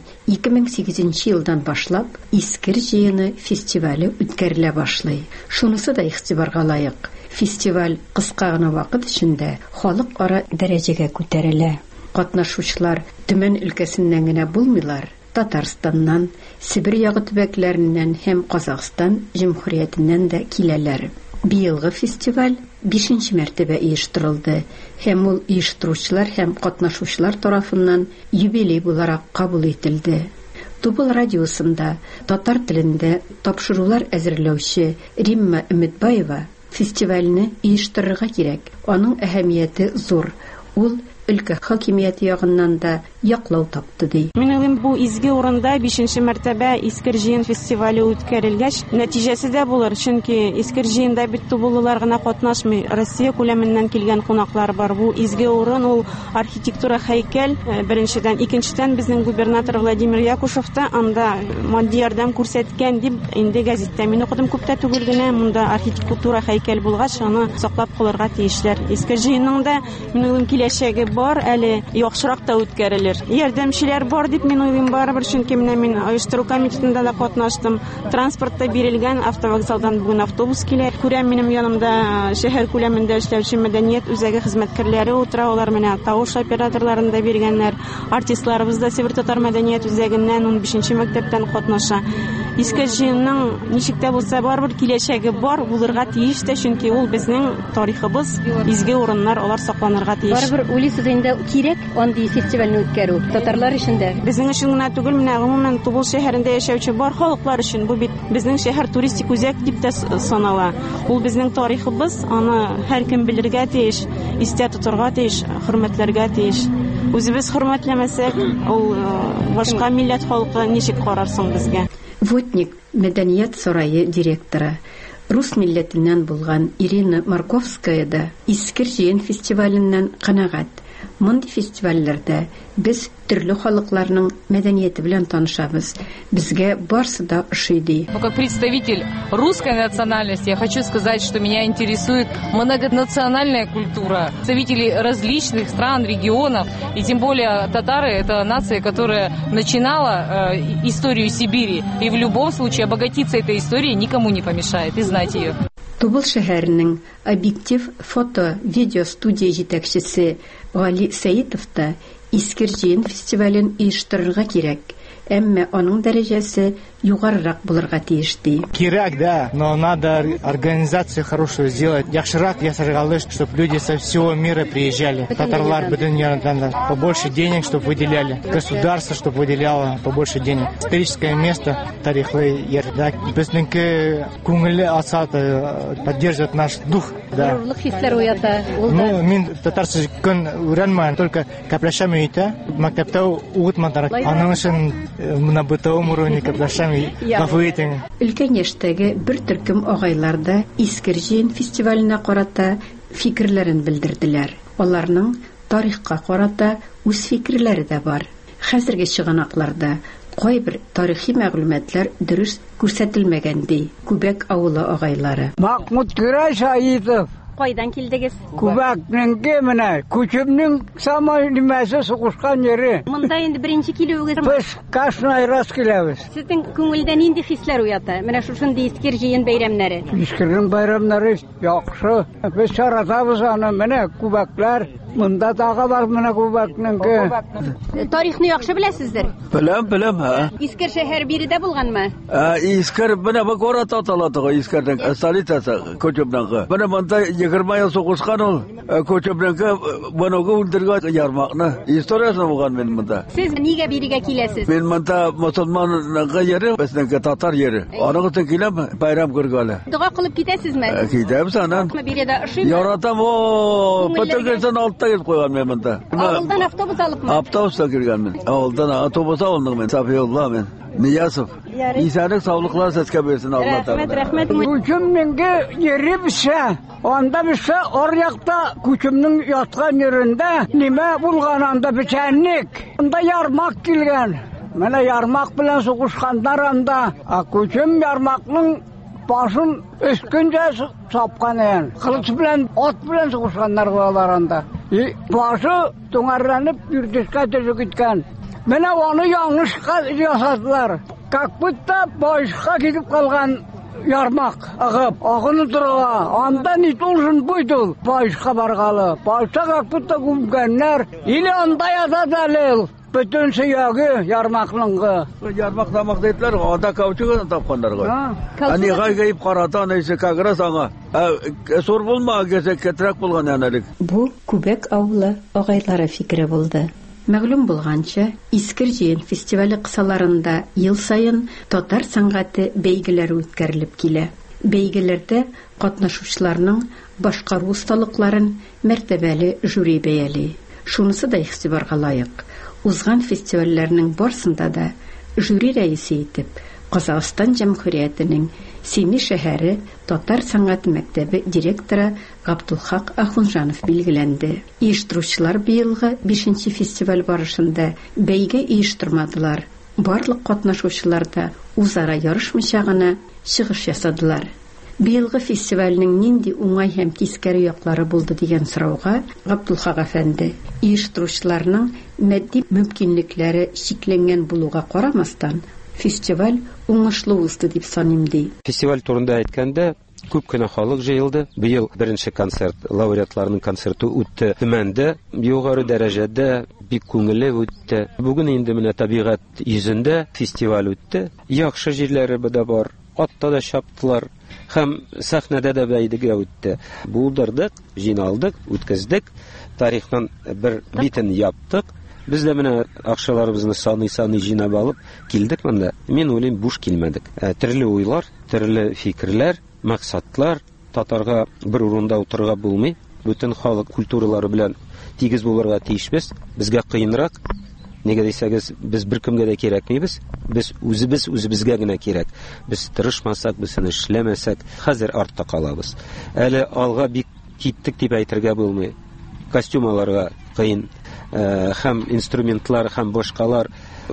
2008 елдан башлап Искер җыены фестивале үткәрелә башлый. Шунысы да игътибарга лаек. Фестиваль кыска гына вакыт эчендә халыкара дәрәҗәгә күтәрелә. Катнашучылар Төмән өлкәсеннән генә булмыйлар. Татарстаннан, Сибир ягы төбәкләреннән һәм Казакъстан җөмһүриятеннән дә киләләр. Быелгы фестиваль 5-нче мәртәбә оештырылды һәм ул оештыручылар һәм катнашучылар тарафыннан юбилей буларак кабул ителде. Тубыл радиосында татар телендә тапшырулар әзерләүче Римма Өметбаева фестивальне оештырырга кирәк. Аның әһәмияте зур. Ул өлкә хакимияте ягыннан да яклау тапты ди. Мин уйлыйм, бу изге урында 5-нче мәртәбә Искер җыен фестивале үткәрелгәч, нәтиҗәсе дә булыр, чөнки Искер җыенда бит тубыллылар гына катнашмый, Россия күләменнән килгән кунаклар бар. Бу изге урын, ул архитектура һәйкәл, беренчедән, икенчедән безнең губернатор Владимир Якушев та анда матди ярдәм күрсәткән дип инде газеттә мин укыдым, күптә түгел генә. Монда архитектура һәйкәл булгач, аны саклап калырга тиешләр. Искер җыенның да мин уйлыйм киләчәге бар, әле яхшырак та үткәрелер. Ярдәмчеләр бар дип мин уйлыйм, барыбер, чөнки менә мин оештыру комитетында да катнаштым. Транспортта бирелгән автовокзалдан бүген автобус килә. Күрәм, минем янымда шәһәр күләмендә эшләүче мәдәният үзәге хезмәткәрләре утыра, алар менә тавыш операторларын да биргәннәр. Артистларыбыз да Себер татар мәдәният үзәгеннән 15-нче мәктәптән катнаша. Иске җыенның ничек тә булса барыбер киләчәге бар, булырга тиеш тә, чөнки ул безнең тарихыбыз, изге урыннар, алар сакланырга тиеш. Барыбер уйлыйсыз инде кирәк андый фестивальне үткәрү татарлар өчен дә. Безнең өчен генә түгел, менә гомумән Тубыл шәһәрендә яшәүче бар халыклар өчен бу бит безнең шәһәр туристик үзәк дип тә санала. Ул безнең тарихыбыз, аны һәркем белергә тиеш, истә тотырга тиеш, хөрмәтләргә тиеш. Үзебез хөрмәтләмәсәк, ул башка милләт халкы ничек карарсың безгә? Вотник мәдәният сарае директоры рус милләтеннән булган Ирина Марковская да Искер җыен фестиваленнән канәгать. Мондый фестивальләрдә без төрле халыкларның мәдәнияте белән танышабыз. Безгә барсы да ошый ди. Как представитель русской национальности я хочу сказать, что меня интересует многонациональная культура. Представители различных стран, регионов, и тем более татары — это нация, которая начинала историю Сибири. И в любом случае обогатиться этой историей никому не помешает, и знать ее. Тубыл шәһәренең объектив фото-видео студия җитәкчесе Гали Сәитов та Искер җыен фестивален оештырырга кирәк. Әмма аның дәрәҗәсе югарырак булырга тиеш ди. Кирәк, да, но надо организацию хорошую сделать. Яхшырак ясаргалыш, чтобы люди со всего мира приезжали. Татарлар бөтен ярадан побольше денег, чтобы выделяли. Государство, чтобы выделяло побольше денег. Историческое место, тарихлы ярдак. Безнеке күңелле асаты поддерживает наш дух. Да. Ну, мин татарча көн өйрәнмәгән, только кәпләшәм өйтә. Мәктәптә укытмадылар. Аның өчен мына бытовым уровне кәпләшәм гафу итең. Өлкән яшьтәге бер төркем агайлар да Искер җыен фестиваленә карата фикерләрен белдерделәр. Аларның тарихка карата үз фикерләре дә бар. Хәзерге чыганакларда кайбер тарихи мәгълүматлар дөрес күрсәтелмәгән ди Күбәк авылы агайлары. Махмуд Гүрай Шаитов. Кайдан килдегез? Күбәкнең менә күчемнең самай нимәсе сугышкан йөре. Монда инде беренче килүегез. Без кашнай раз киләбез. Сезнең күңелдә нинди хисләр уята? Менә шушындый Искер җыен бәйрәмнәре. Искернең бәйрәмнәре яхшы. Без чаратабыз аны, менә күбәкләр. Монда тагы бар менә күбәкнең. Тарихны яхшы беләсездер? Беләм, ха. Искер шәһәр биредә булганмы? Искер менә бу город аталатыгы, Искернең столицасы Көчөбнәгы. Менә монда 20 ел сугышкан ул Көчөбнәгә моныгы үлдергән ярмакны. Историясы булган мен монда. Сез нигә бирегә киләсез? Мен монда мусулманнарга йөри, безнең татар йөри. Аның өчен киләм, байрам күргәле. Дуга кылып китәсезме? Китәбез аннан. Биредә ошыймы? Яратам о, Петроградтан алтыгыз куйган мен монда. Авылдан автобус алыпмы? Автобуста килгән мен. Авылдан автобус алдым мен. Сафиулла мен. Ниясов. İnsanlık sağlıklar seçke versin Allah Teala. Rahmet. Küçümnün yeri bise, onda bise oryakta küçümnün yatkan yerinde nime bulgan anda biçenlik. Onda yarmak kilgen. Mene yarmak bilen sokuşkanlar anda. Küçüm yarmakның başın üskünce sapkan yani. Kılıç bilen, ot bilen sokuşkanlar var anda. Başı tunarlanıp bir diskate gitken. Mene onu yanlış yasadılar. Как будто başka gidip kalgan yarmak ağıp, ağını durağa. Anda ne должен buydu başka bargalı. Başka как будто gümgenler. İli anda yatadı. Bütün siyagı yarmaklığın. Yarmak damak dediler, anda kavçuğunu tapkanlar. Hani gayip karatan neyse kagra sana. Sor bulma, ketrek bulgan yanalik. Bu Күбәк авылы агайлары фикере булды. Мәгълүм булганча, Искер җыен фестивале кысаларында ел сайын татар сәнгате бәйгеләре үткәрелеп килә. Бәйгеләрдә катнашучыларның башкару усталыкларын мәртәбәле жюри бәяли. Шунысы да игътибарга лаек. Узган фестивальләрнең барсында да жюри рәисе итеп Казакъстан Җәмһүриятенең Семи шәһәре татар сәнгать мәктәбе директоры Габдулхак Ахунжанов билгеләнде. Оештыручылар быелгы 5нче фестиваль барышында бәйге оештырмадылар. Барлык катнашучылар да үзара ярышмыйча гына чыгыш ясадылар. Быелгы фестивальнең нинди уңай һәм тискәре яклары булды дигән сорауга Габдулхак әфәнде, оештыручыларның матди мөмкинлекләре чикләнгән булуга карамастан, фестиваль уңышлы узды дип саныйм ди. Фестиваль турында әйткәндә, күп кенә халык җыелды. Быел беренче концерт, лауреатларның концерты үтте. Төмәндә, югары дәрәҗәдә, бик күңелле үтте. Бүген инде менә табигать йөзендә фестиваль үтте. Яхшы җирләре дә бар. Атта да чаптылар. Һәм сәхнәдә дә бәйгегә үтте. Булдырдык, җыйналдык, үткәздек. Тарихтан бер битен яптык. Без дә менә акчаларыбызны саный җыйнап алып килдек монда. Мин уйлыйм, буш килмәдек. Төрле уйлар, төрле фикерләр, максатлар, татарга бер урында утырырга булмый. Бүтән халык культуралары белән тигез булырга тиешбез. Безгә кыенрак. Нигә дисәгез, без беркемгә дә кирәкмибез. Без үзебезгә генә кирәк. Без тырышмасак, без эшләмәсәк, хәзер артта калабыз. Әле алга бик киттек дип әйтергә булмый. Костюмларга кыен, һәм инструментлар, һәм башкалар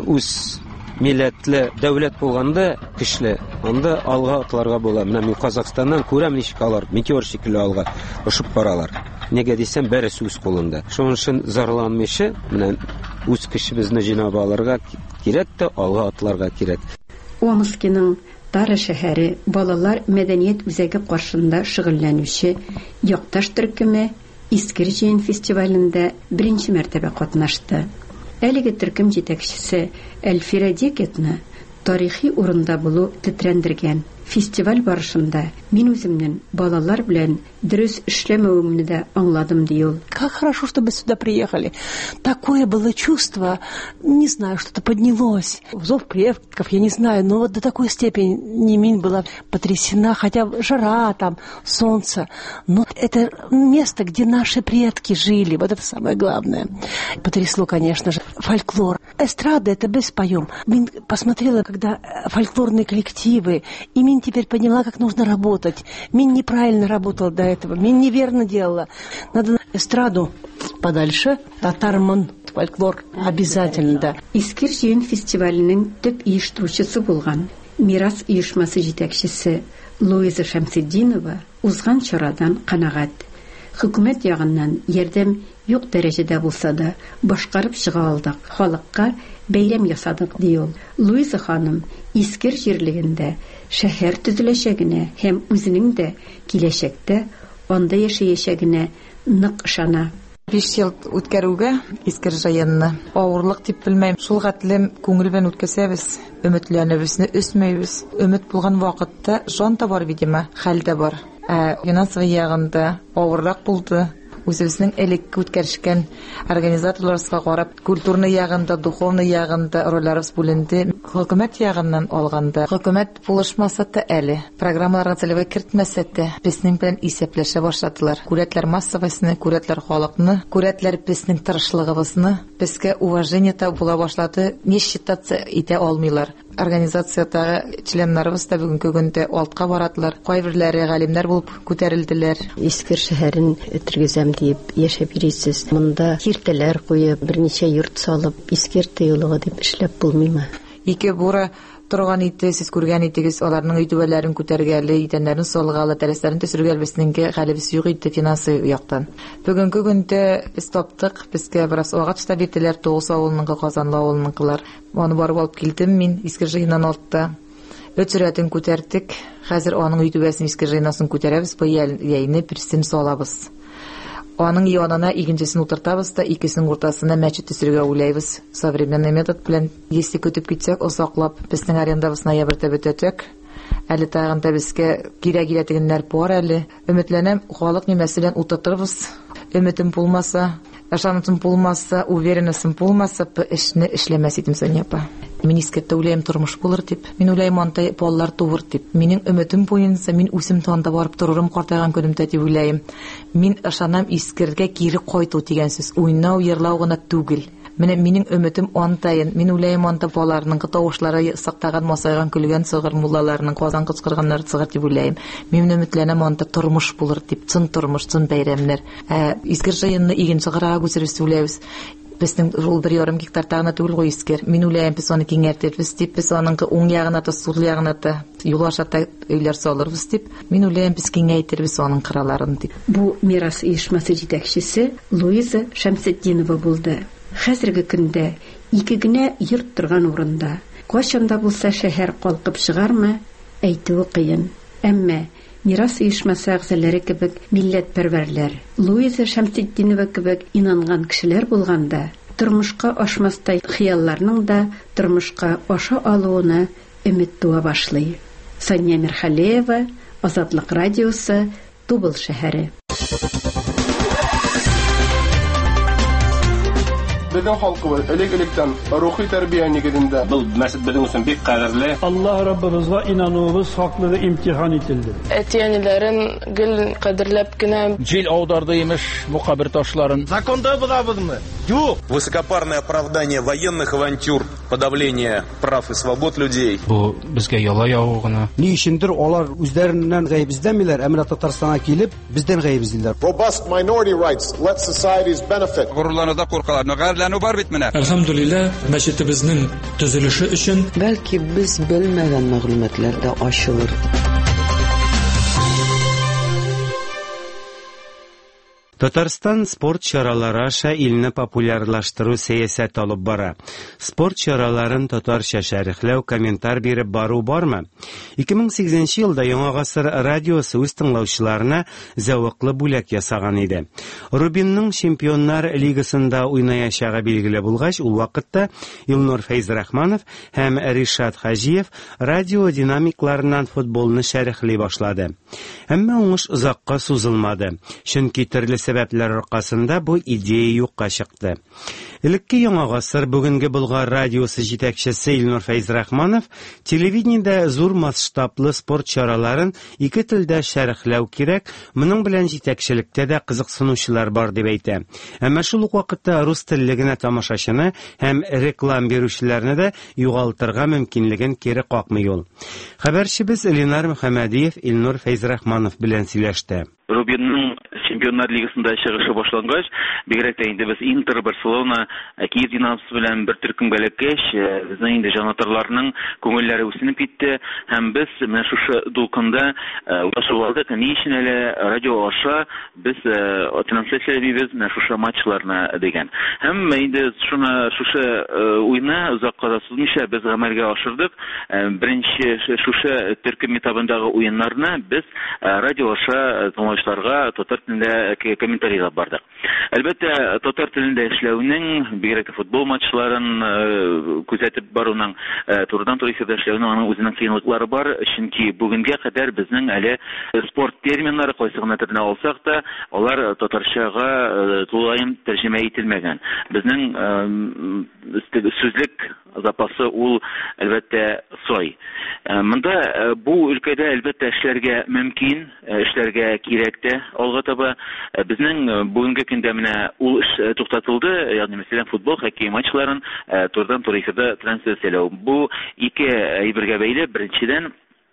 үз милләтле дәүләт булганда көчле, анда алга атларга була. Менә мин Казакъстаннан күрәм ничек алар, метеор шикелле алга ошып баралар. Нигә дисәм, бәресе үз кулында. Шуның өчен зарланмыйчы, менә үз кешебезне җыйнап алырга кирәк тә алга атларга кирәк. Омскиның Тары шәһәре балалар мәдәният үзәге каршында шөгыльләнүче Якташ төркеме Искер җыен фестивалендә беренче мәртәбә катнашты. Әлеге төркем җитәкчесе Әлфира Декетны тарихи урында булу тетрәндергән. Фестиваль барышында мин үземнең балалар белән дөрес эшләмәвемне дә аңладым ди ул. Как хорошо, что мы сюда приехали. Такое было чувство, не знаю, что-то поднялось. Зов предков, я не знаю, но вот до такой степени Мин была потрясена, хотя жара там, солнце. Но это место, где наши предки жили, вот это самое главное. Потрясло, конечно же, фольклор. Эстрада, это мы споем. Мин посмотрела, когда фольклорные коллективы, и Мин теперь поняла, как нужно работать. Мин неправильно работала до этого, Мин неверно делала. Надо эстраду подальше, татармын, фольклор обязательно, да. Искер җыен фестиваленең төп оештыручысы булган Мирас оешмасы җитәкчесе Луиза Шәмсетдинова узган чарадан канагать. Хөкүмәт ягыннан ярдәм юк дәрәҗәдә булса да башкарып чыга алдык. Халыкка бәйрәм ясадык ди ул. Луиза ханым Искер җирлегендә шәһәр төзеләчәгенә һәм үзенең дә киләчәктә анда яшәячәгенә нык ышана. 5 ел үткәрүгә Искер җыенны авырлык дип белмәйм. Шул хәтлем күңел белән үткәрсәбез, өметләнәбезне үсмәйбез. Өмет булган вакытта жан да бар, видимо, хәл дә бар. Финансовый ягында авыррак булды. Үзебезнең элекке үткәришкән организаторларга карап, культурный ягында, духовный ягында рольләребез бүленде. Хөкүмәт ягыннан алганда, хөкүмәт булышмаса да әле, программаларга целевой кертмәсә дә, безнең белән исәпләшә башладылар. Күрәтләр массовыйсны, күрәтләр халыкны, күрәтләр безнең тырышлыгыбызны, безгә уважение та була башлады. Не считаться итә алмыйлар. Организациядагы членнарыбыз да бүгенге көндә алтка барадылар. Кайберләре галимнәр булып күтәрелделәр. Искер шәһәрен тергезәм дип яшәп йөрисез. Монда киртәләр куеп, берничә йорт салып, Искер тыюлыгы дип эшләп булмыймы? Ике бура торган иде, сез күргән идегез, аларның өйдүбәләрен күтәргәле, идәннәрен салгалы, тәрәсләрен төшергәле безнеңгә хәлебез юк иде финансы яктан. Бүгенге көндә без таптык, безгә бераз агач та бирделәр, Тоғыз авылының, Казанлы авылыныкылар. Аны барып алып килдем мин Искер җыеннан алтта. Өчрәтен күтәрдек. Хәзер аның өйдүбәсен Искер җыеннасын күтәрәбез, бу яйны персен салабыз. Аның янына икенчесен утыртабыз да, икесенең уртасына мәчет төзергә уйлайбыз. Современный метод белән если көтеп китсәк, озаклап безнең арендабыз ноябрьдә бетәчәк. Әле тагын да безгә кирәк-кирәтегеннәр бар әле. Өметләнәм, халык нимәсе белән утыртырбыз. Өметем булмаса, ышанычым булмаса, уверенностем булмаса, бу эшне эшләмәс идем, Соня апа. Мин искәртә уйлыйм, тормыш булыр дип. Мин уйлыйм, анда балалар туур дип. Минем өметем буенча мин үсем танда барып торырым, картайган көндә дип уйлыйм. Мин ышанам, Искергә кире кайту дигән сүз. Уйнау, йырлау гына түгел. Менә минем өметем антайын. Мин уйлыйм, анда балаларның тавышлары сактаган, масайган, көлгән сыгыр муллаларның казан кычкырганнары сыгыр дип уйлыйм. Мин өметләнәм, анда тормыш булыр дип, чын тормыш, чын бәйрәмнәр. Искер җыенны икенче гырага күчереп сөйләбез. Безнең ул 1,5 гектар тагына түгел гой искер. Мин үләм без аны киңәйтәбез дип, без аның уң ягына та, сул ягына та юл ашата өйләр салырбыз дип. Мин үләм без киңәйтәбез аның кыраларын дип. Бу мирас оешмасы җитәкчесе Луиза Шәмсетдинова булды. Хәзерге көндә ике генә йорт торган урында кайчанда булса шәһәр калкып чыгармы, әйтүе кыен. Әмма мирас оешмасы әгъзалары кебек милләтпәрвәрләр, Луиза Шәмсетдинова кебек инанган кешеләр булганда, тормышка ашмастай хыялларның да тормышка аша алуына өмет туа башлый. Сания Мирхалеева, Азатлык радиосы, Тубыл шәһәре. Безнең халкыбыз элек-электән рухи тәрбия нигезендә. Бу мәсҗид безнең өчен бик кадерле. Аллаһ Раббыбызга инануыбыз хаклыгы имтихан ителде. Әтиәниләрен гел кадерләп кенә Җил аударды имеш бу кабер ташларын. Законда булабызмы? Юк. Высокопарное оправдание военных авантюр, подавление прав и свобод людей. Бу безгә яла яву гына. Ни өчендер алар үзләреннән гаеп эзләмиләр, әмма Татарстанга килеп, бездән гаеп эзлиләр. Robust minority rights let societies benefit. Горурлануда куркалар, нәгәрләнү бар бит менә. Әлхәмдүлилләh, мәчетебезнең төзелеше өчен бәлки без белмәгән мәгълүматлар да ачылыр. Татарстан спорт чаралары аша илне популярлаштыру сәясәт алып бара. Спорт чараларын татарча шәрехләү, комментар биреп бару бармы? 2008 елда Яңа гасыр радиосы үз тыңлаучыларына зәвыклы бүләк ясаган иде. Рубинның Чемпионнар лигасында уйнаячагы билгеле булгач, ул вакытта Илнур Фәйзрахманов һәм Ришат Хаҗиев радио динамикларыннан футболны шәрехли башлады. Әмма уңыш озакка сузылмады. Чөнки төрле сәбәпләр аркасында бу идея юкка чыкты. Элекке Яңа гасыр бүгенге Болгар радиосы җитәкчесе Илнур Фәйзрахманов телевидениедә зур масштаблы спорт чараларын ике телдә шәрехләү кирәк, моның белән җитәкчелектә дә кызыксынучылар бар дип әйтә. Әмма шул ук вакытта рус телле генә тамашачыны һәм реклам бирүчеләрне дә югалтырга мөмкинлеген кире какмый ул. Хәбәрчебез Ленар Мөхәммәдиев Илнур Фәйзрахманов белән сөйләште. Рубинның Чемпионнар лигасында чыгышы башлангач, бигрәк тә инде без Интер, Барселона, Киев Динамосы белән бер төркем бәләкәч, безнең инде җанатарларның күңелләре үсенеп китте һәм без менә шушы дулкында уйлашып ни өчен әле радио аша без трансляция бибез менә шушы матчларны дигән. Һәм инде шушы уйны озакка да сузмыйча без гамәлгә ашырдык. Беренче шушы төркем этабындагы уеннарны без радио аша тыңлаучыларга татар телендә комментарийлар бардык. Әлбәттә, татар телендә эшләүнең, бигрәк футбол матчларын күзәтеп баруның, турыдан-туры эфирдә эшләүнең аның үзенең кыенлыклары бар, чөнки бүгенгә кадәр безнең әле спорт терминнары кайсы гына телне алсак та, алар татарчага тулаем тәрҗемә ителмәгән. Безнең сүзлек запасы ул әлбәттә сай. Монда бу өлкәдә әлбәттә эшләргә мөмкин, эшләргә кирәк тә алга таба. Безнең бүгенге көндә менә ул эш туктатылды, ягъни мәсәлән футбол, хоккей матчларын турыдан-туры эфирдә трансляцияләү. Бу ике әйбергә бәйле. Беренчедән,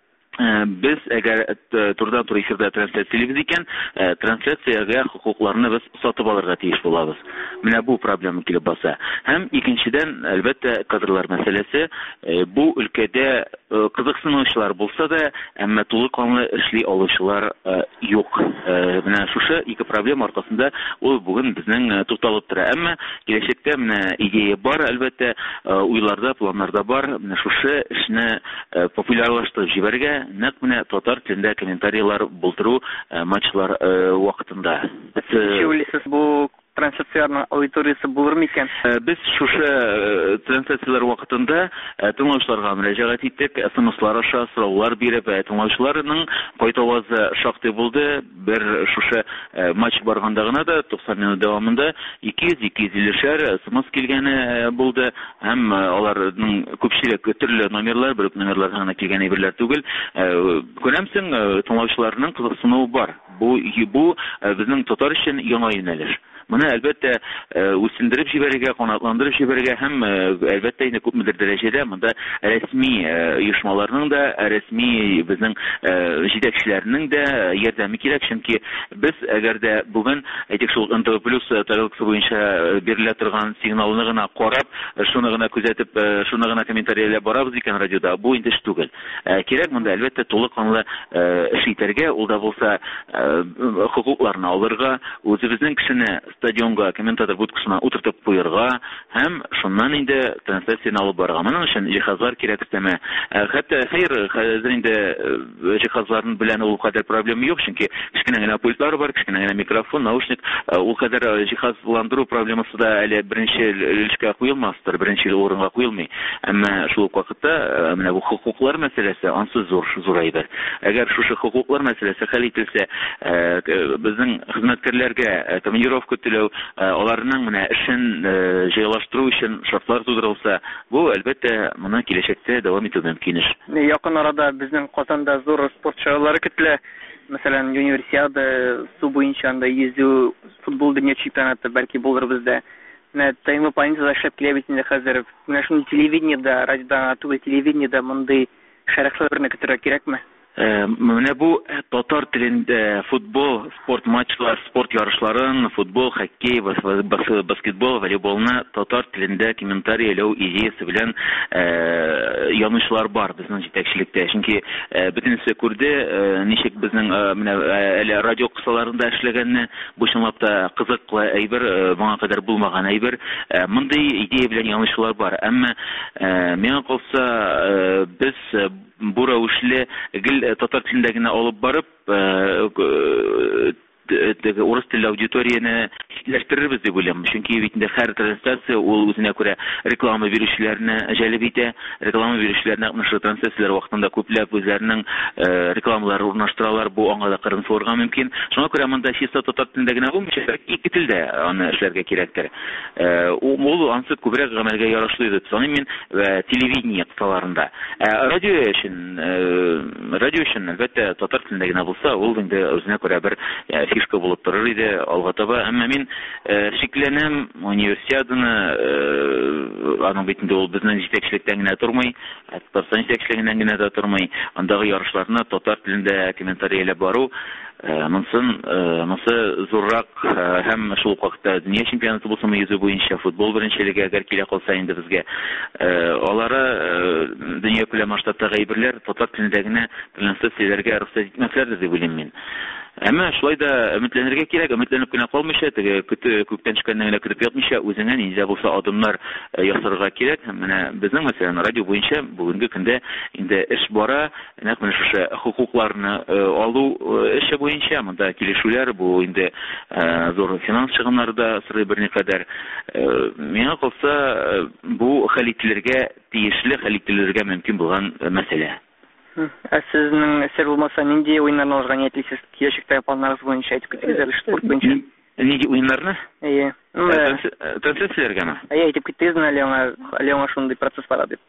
без әгәр турыдан-туры эфирдә трансляциялибез икән, трансляциягә хокукларны без сатып алырга тиеш булабыз. Менә бу проблема килеп баса. Һәм икенчедән, әлбәттә, кадрлар мәсьәләсе. Бу өлкәдә кызыксынучылар булса да, әмма тулы канлы эшли алучылар юк. Менә шушы ике проблема аркасында ул бүген безнең тукталып тора. Әмма киләчәктә менә идея бар, әлбәттә, уйларда, планнарда бар. Менә шушы эшне популярлаштырып җибәргә, нәкъ менә татар телендә комментарийлар булдыру матчлар вакытында. Бу трансляцияларның аудиториясы булыр микән? Без шушы трансляциялар вакытында тыңлаучыларга мөрәҗәгать иттек, смслар аша сораулар биреп, тыңлаучыларның кайтавазы шактый булды. Бер шушы матч барганда гына да 90 минут дәвамында 200-250 смс килгәне булды. Һәм аларның күпчелек төрле номерлар, бер номерлар гына килгән әйберләр түгел. Күрәмсең, тыңлаучыларның кызыксынуы бар. Бу безнең татар өчен яңа юнәлеш. Моны әлбәттә үсендереп җибәрергә, канатландырып җибәрергә һәм әлбәттә инде күпмедер дәрәҗәдә монда рәсми оешмаларның да, рәсми безнең җитәкчеләрнең дә ярдәме кирәк, чөнки без әгәр дә бүген әйтик шул НТВ+ тарелкасы буенча бирелә торган сигналны гына карап, шуны гына күзәтеп, шуны гына комментарийләп барабыз икән радиода, бу инде эш түгел. Кирәк монда әлбәттә тулыканлы эш итәргә, ул да булса хокукларны алырга, үзебезнең кешене стадионга комментатор будкасына утыртып куярга һәм шуннан инде трансляцияны алып барырга. Моның өчен җиһазлар кирәк өстәмә. Хәтта хәзер инде җиһазларын белән ул кадәр проблема юк, чөнки кечкенә генә пультлар бар, кечкенә генә микрофон, наушник, ул кадәр җиһазландыру проблемасы да әле беренче өлешкә куелмастыр, беренче урынга куелмый. Әмма шул ук вакытта менә бу хокуклар мәсьәләсе ансыз зур әйбер. Әгәр шушы хокуклар мәсьәләсе хәл ителсә, безнең хезмәткәрләргә командировка түләү, аларның менә эшен җайлаштыру өчен шартлар тудырылса, бу әлбәттә моны киләчәктә дәвам итү мөмкин эш. Якын арада безнең Казанда зур спорт чаралары көтелә. Мәсәлән, универсиада, су буенча анда йөзү, футбол дөнья чемпионаты бәлки булыр бездә. Менә таймы планетада эшләп килә бит инде хәзер. Менә шундый телевидениедә, радиода, түгел телевидениедә мондый шәрехләрне көтәргә кирәкме? Менә бу татар телендә футбол, спорт матчлар, спорт ярышларын, футбол, хоккей, баскетбол, волейболны татар телендә комментарийләү идеясе белән янучылар бар безнең җитәкчелектә. Чөнки бөтенесе күрде, ничек безнең менә әле радио кысаларында эшләгәнне, бу чынлап та кызыклы әйбер, моңа кадәр булмаган әйбер. Мондый идея белән янучылар бар. Әмма миңа калса без бу рәвешле гел татар телендә генә алып барып, урыс телле аудиторияны читләштерербез дип уйлыйм. Чөнки бит инде һәр трансляция ул үзенә күрә реклама бирүчеләрне җәлеп итә. Реклама бирүчеләрне шушы трансляцияләр вакытында күпләп үзләренең рекламаларын урнаштыралар. Бу аңа да кырын сорырга мөмкин. Шуңа күрә монда чисто татар телендә генә булмыйча, ике телдә аны эшләргә кирәктер. Ул ансы күбрәк гамәлгә ярашлы дип саныйм мин телевидение кысаларында. Радио өчен әлбәттә татар телендә генә булса, ул инде үзенә күрә бер фишка булып торыр иде алга таба. Әмма мин шикләнәм, универсиаданы аның битендә ул безнең җитәкчелектән генә тормый, Татарстан җитәкчелегеннән генә дә тормый. Андагы ярышларны татар телендә комментарийләп бару монсы зуррак һәм шул ук вакытта дөнья чемпионаты булсымы йөзү буенча футбол беренчелеге әгәр килә калса инде безгә, алары дөнья күләм масштабтагы әйберләр татар телендә генә трансляцияләргә рөхсәт итмәсләрдер дип уйлыйм мин. Әмма шулай да өметләнергә кирәк, өметләнеп кенә калмыйча, теге күктән төшкәннән генә көтеп ятмыйча, үзеңә нинди булса адымнар ясарга кирәк. Менә безнең мәсәлән радио буенча бүгенге көндә инде эш бара, нәкъ менә шушы хокукларны алу эше буенча монда килешүләр, бу инде зур финанс чыгымнары да сырый берникадәр. Миңа калса бу хәл ителергә тиешле, хәл ителергә мөмкин булган мәсьәлә. Сезнең әсәр булмаса, нинди уеннарны алырга ниятлисез? Киләчәктә планнарыгыз буенча әйтеп китегез әле спорт буенча. Нинди уеннарны? Әйе. Трансляцияләргәме? Әйе, әйтеп китегез әле аңа шундый процесс бара дип.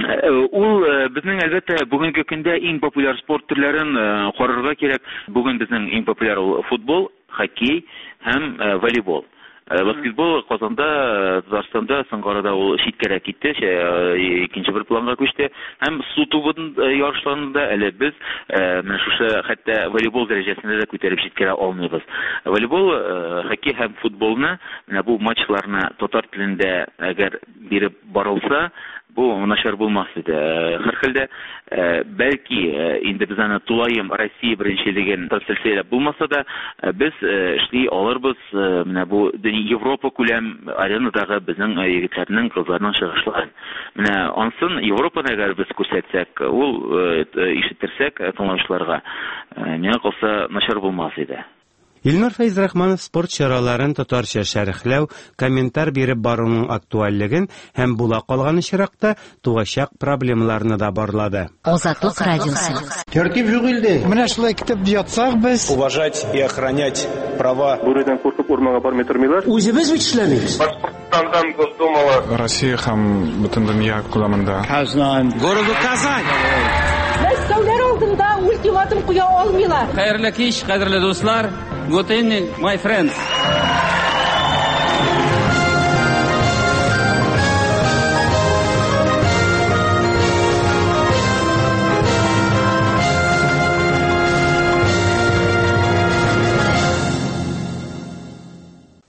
Ул безнең әлбәттә бүгенге көндә иң популяр спорт төрләрен карарга кирәк. Бүген безнең иң популяр футбол, хоккей һәм волейбол. Баскетбол Казанда, Татарстанда соңгырда ул читкәрәк китте, икенче бер планга күчте. Һәм су тубын ярышларында әле без менә шушы хәтта волейбол дәрәҗәсендә дә күтәреп җиткерә алмыйбыз. Волейбол, хоккей һәм футболны менә бу матчларны татар телендә әгәр биреп барылса, бу начар булмас иде. Һәрхәлдә бәлки инде без аны тулаем Россия беренчелеген трансляцияләп булмаса да, без эшли алырбыз менә бу Европа күләм аренадагы безнең егетләрнең, кызларның чыгышларын. Менә ансын Европаны әгәр без күрсәтсәк, ул ишеттерсәк тыңлаучыларга, миңа калса начар булмас иде. Илнур Фәйзрахманов спорт чараларын татарча шәрехләү, комментар биреп баруның актуальлеген һәм була калган очракта тугачак проблемаларны да барлады. Азатлык радиосы. Тәртип юк инде. Менә шулай китеп ятсак без. Уважать и охранять права. Бүредән куркып урманга бармый тормыйлар. Үзебез бит эшләмибез. Башкортстандан Госдумала. Россия һәм бөтен дөнья күләмендә. Казан. Городу Казань. Мәскәүләр алдында ультиматум куя алмыйлар. Хәерле кич, кадерле дуслар. Good evening, my friends.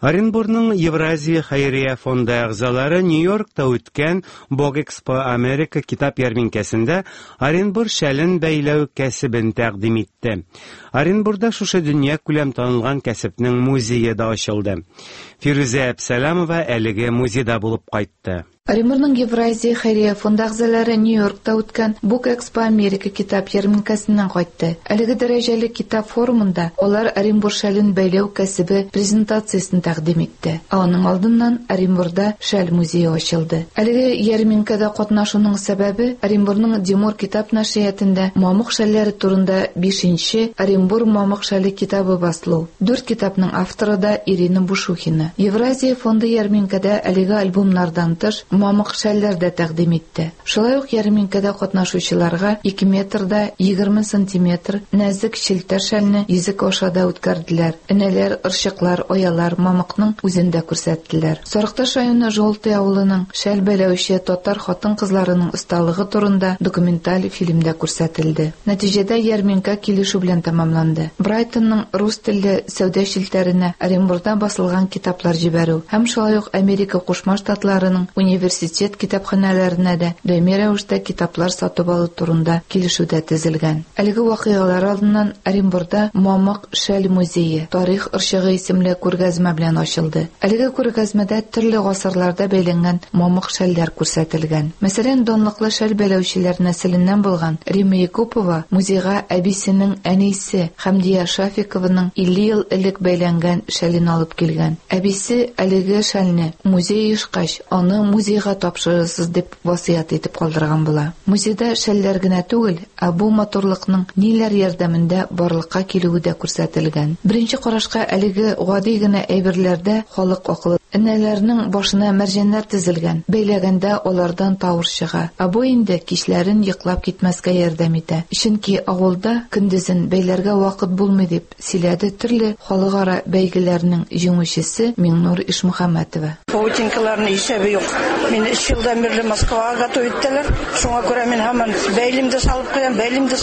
Оренбургның Евразия Хайрия фонды әгъзалары Нью-Йоркта үткән Богэкспо Америка китап ярминкәсендә Оренбург шәлен бәйләү кәсебен тәкъдим итте. Оренбургда шушы дөнья күләм танылган кәсепнең музее да ачылды. Фирүзә Әбсәләмова әлеге музейда булып кайтты. Оренбургның Евразия Хайрия фонды әгъзалары Нью-Йоркта үткән Богэкспо Америка китап ярминкәсеннән кайтты. Әлеге дәрәҗәле китап форумында алар Оренбург шәлен бәйләү кәсебе презентациясын тәкъдим итте. Аның алдыннан Оренбургда шәл музее ачылды. Әлеге ярминкәдә катнашуның сәбәбе Оренбургның Димор китап нәшриятендә мамык шәлләре турында 5-нче Оренбург мамык шәле китабы басылу. 4 китапның авторы да Ирина Бушухина. Евразия фонды ярминкәдә әлеге альбомнардан тыш мамык шәлләр дә тәкъдим итте. Шулай ук ярминкәдә катнашучыларга 2 метрда 20 сантиметр нәзек челтәр шәлне йөзек ашада үткәрделәр. Энәләр, ырчыклар, оялар мамыкның үзендә күрсәттеләр. Сарыкташ районы Жолты авылының шәл бәйләүче татар хатын-кызларының осталыгы турында документаль фильмда күрсәтелде. Нәтиҗәдә ярминкә килешү белән тәмамланды. Брайтонның рус телле сәүдә шелтәренә Оренбургда басылган китаплар җибәрү һәм шулай ук Америка Кушма Штатларының университет китапханәләренә дә даими рәвештә китаплар сатып алу турында килешүдә төзелгән. Әлеге вакыйгалар алдыннан Оренбургда Мамык шәл музее тарих ырчыгы исемле күргәзмә белән ачылды. Әлеге күргәзмәдә төрле гасырларда бәйләнгән мамык шәлләр күрсәтелгән. Мәсәлән, данлыклы шәл бәйләүчеләр нәселеннән булган Рима Якупова музейга әбисенең әнисе Хәмдия Шафикованың 50 ел элек бәйләнгән шәлен алып килгән. Әбисе әлеге шәлне музей ишкач, аны музейга тапшырырсыз дип васыят итеп калдырган була. Музейда шәлләр генә түгел, бу матурлыкның ниләр ярдәмендә барлыкка килүе дә күрсәтелгән. Беренче карашка әлеге гади генә әйберләрдә халык акылы энәләрнең башына мәрҗәннәр тезелгән. Бәйләгәндә алардан тавыш чыга. Бу инде кичләрен йоклап китмәскә ярдәм итә. Чөнки авылда көндезен бәйләргә вакыт булмый дип сөйләде төрле халыкара бәйгеләрнең җиңүчесе Миңнур Ишмөхәммәтова. Паутинкаларны исәбе юк. Мин 3 елдан бирле Москвага готовить итәләр. Шуңа күрә мин һаман бәйлемдә салып куям,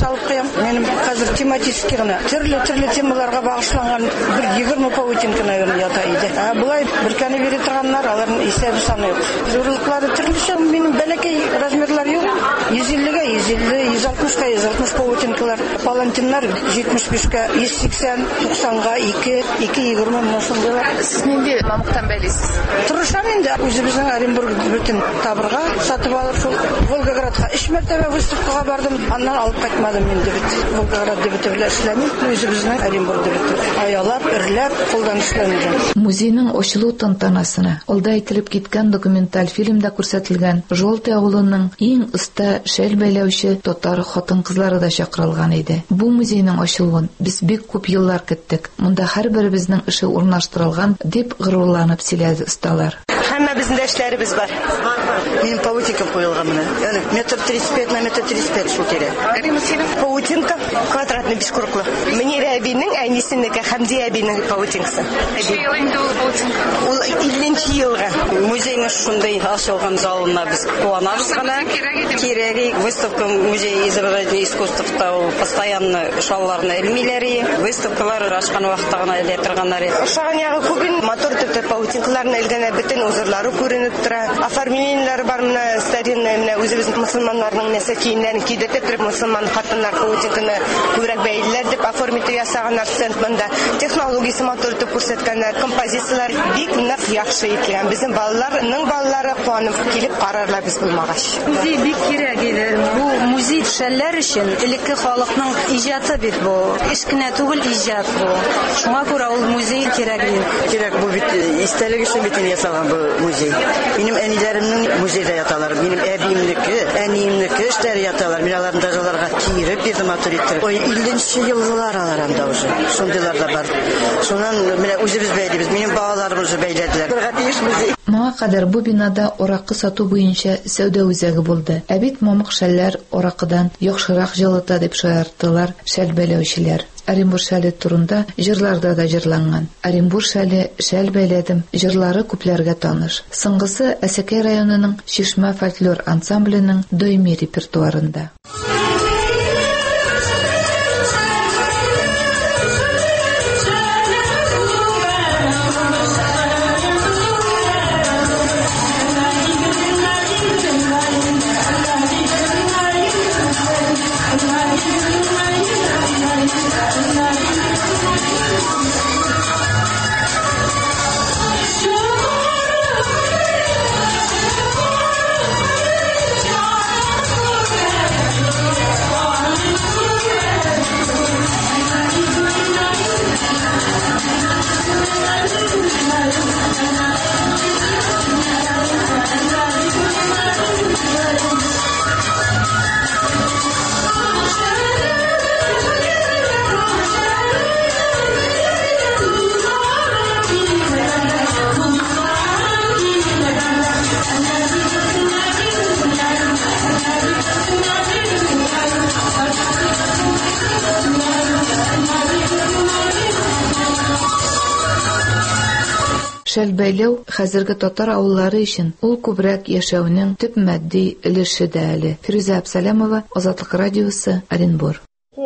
Минем хәзер тематический гына төрле темаларга багышланган бер 20 паутинка наверное ята иде. Булай беркәне бери торганнар, аларның исәбе саны юк. Зурлыклары төрлечә, минем бәләкәй размерлар юк. 150-га 150, 160-га 160 паутинкалар. Палантиннар 75-ка 180, 90-га 220 мошындылар. Сез нинди мамыктан бәйлисез? Тырышам инде үзебезнең Оренбург бөтен табырга сатып алып шул Волгоградка 3 мәртәбә выставкага бардым. Аннан алып кайтмадым инде бит. Волгоград дип эшләмим. Үзебезнең Оренбургда бит. Аялап, ирләп, кулдан эшләмәдем. Музейның ачылу тантанасына алда әйтелеп киткән документаль фильмда күрсәтелгән Жолты авылының иң оста шәл бәйләүче татар хатын-кызлары да чакырылган иде. Бу музейның ачылуын без бик күп еллар көттек. Монда һәрберебезнең эше урнаштырылган дип горурланып сөйләде осталар. Һәммә безнең эшләре бар. Мин паутинка куелган менә. Яни метр 35 на метр 35 шул тирә. Паутинка квадратный бишкурклы. Менә әбинең әнисенеке Хәмдия әбинең паутинкасы. Ел инде ул паутинка. Ул 50 елга. Музейның шундай ачылган залына без куанабыз гына. Кирәк выставка музей изображения искусств постоянно шалларны элмиләре, выставкалар ачкан вакытта гына элә торганнар. Ошаган ягы күбин мотор төтеп паутинкаларны элгәнә бөтен узырлары күренеп тора. Оформленияләр бар менә старинная менә үзебез мусламаннарның нәрсә киемнәрен кидетеп торып мусламан хатыннар паутинканы күбрәк бәйләр дип оформить ясаганнар центманда. Технологиясе мотор төтеп күрсәткәннәр, композициялар бик нык яхшы ителгән. Безнең балалары куанып килеп карарлар без булмагач. Музей бик кирәк иде. Бу музей шәлләр өчен элекке халыкның иҗаты бит бу. Эш кенә түгел иҗат бу. Шуңа күрә ул музей кирәк иде. Кирәк бу бит истәлек өчен бит ясалган бу музей. Минем әниләремнең музейда яталар. Минем әбиемнеке, әниемнеке эшләре яталар. Мин аларны дәҗаларга киереп бирдем авторитет. 50 еллар алар анда уже. Шундыйлар да бар. Шуннан менә үзебез бәйлибез. Минем балаларыбыз бәйләделәр. Моңа кадәр бу бинада аракы сату буенча сәүдә үзәге булды. Бит мамык шәлләр аракыдан яхшырак җылыта дип шаярттылар шәл бәйләүчеләр. Оренбург шәле турында җырларда да җырланган. Оренбург шәле шәл бәйләдем җырлары күпләргә таныш. Соңгысы Әсәкәй районының Шишмә фольклор ансамбленең даими репертуарында. Шәлбәйләү хәзерге татар авыллары өчен ул күбрәк яшәүнең төп матди өлеше дә әле. Фирүзә Абсалямова, Азатлык радиосы, Оренбур.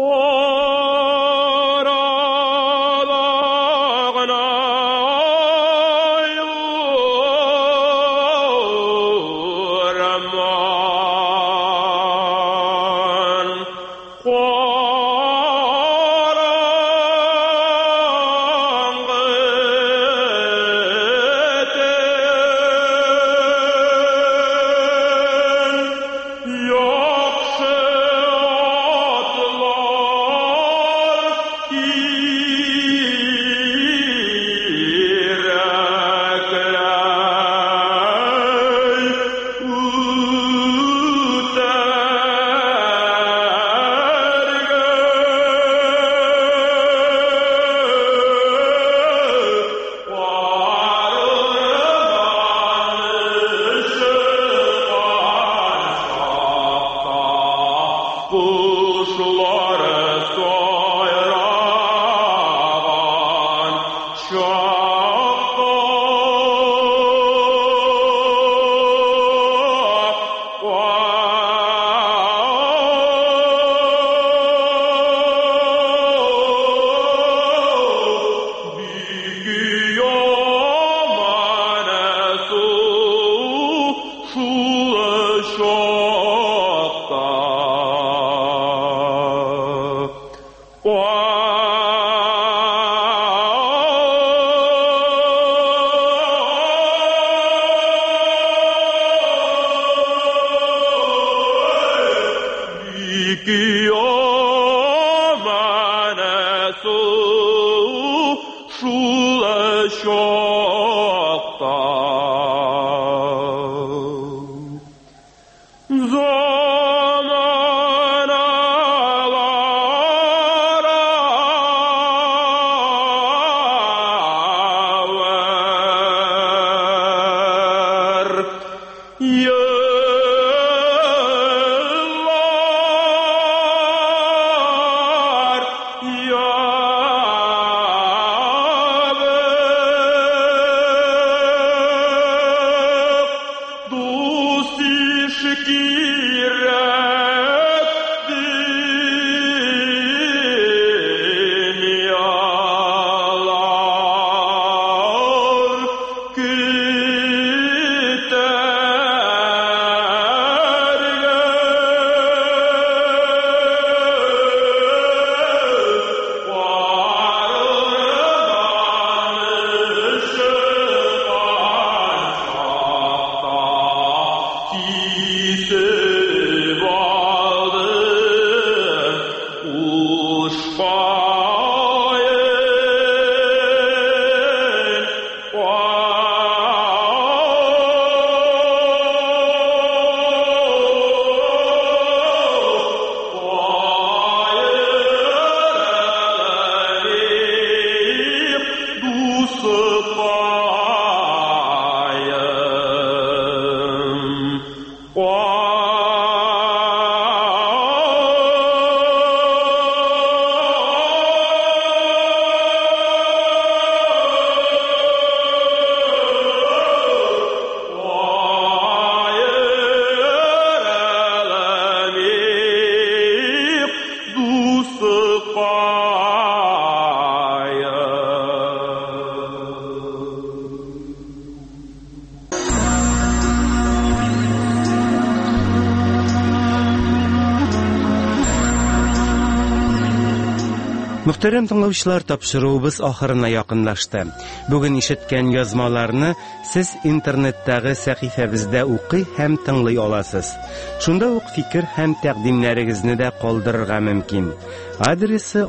Мөхтәрәм тыңлаучылар, тапшыруыбыз ахырына якынлашты. Бүген ишеткән язмаларны сез интернеттагы сәхифәбездә укый һәм тыңлый аласыз. Шунда ук фикер һәм тәкъдимнәрегезне дә калдырырга мөмкин. Адресы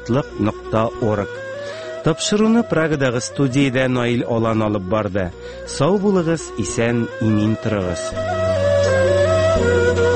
ozatlik.org. Тапшыруны Прагадагы студиядә Наил Алан алып барды. Сау булыгыз, исән, имин торыгыз.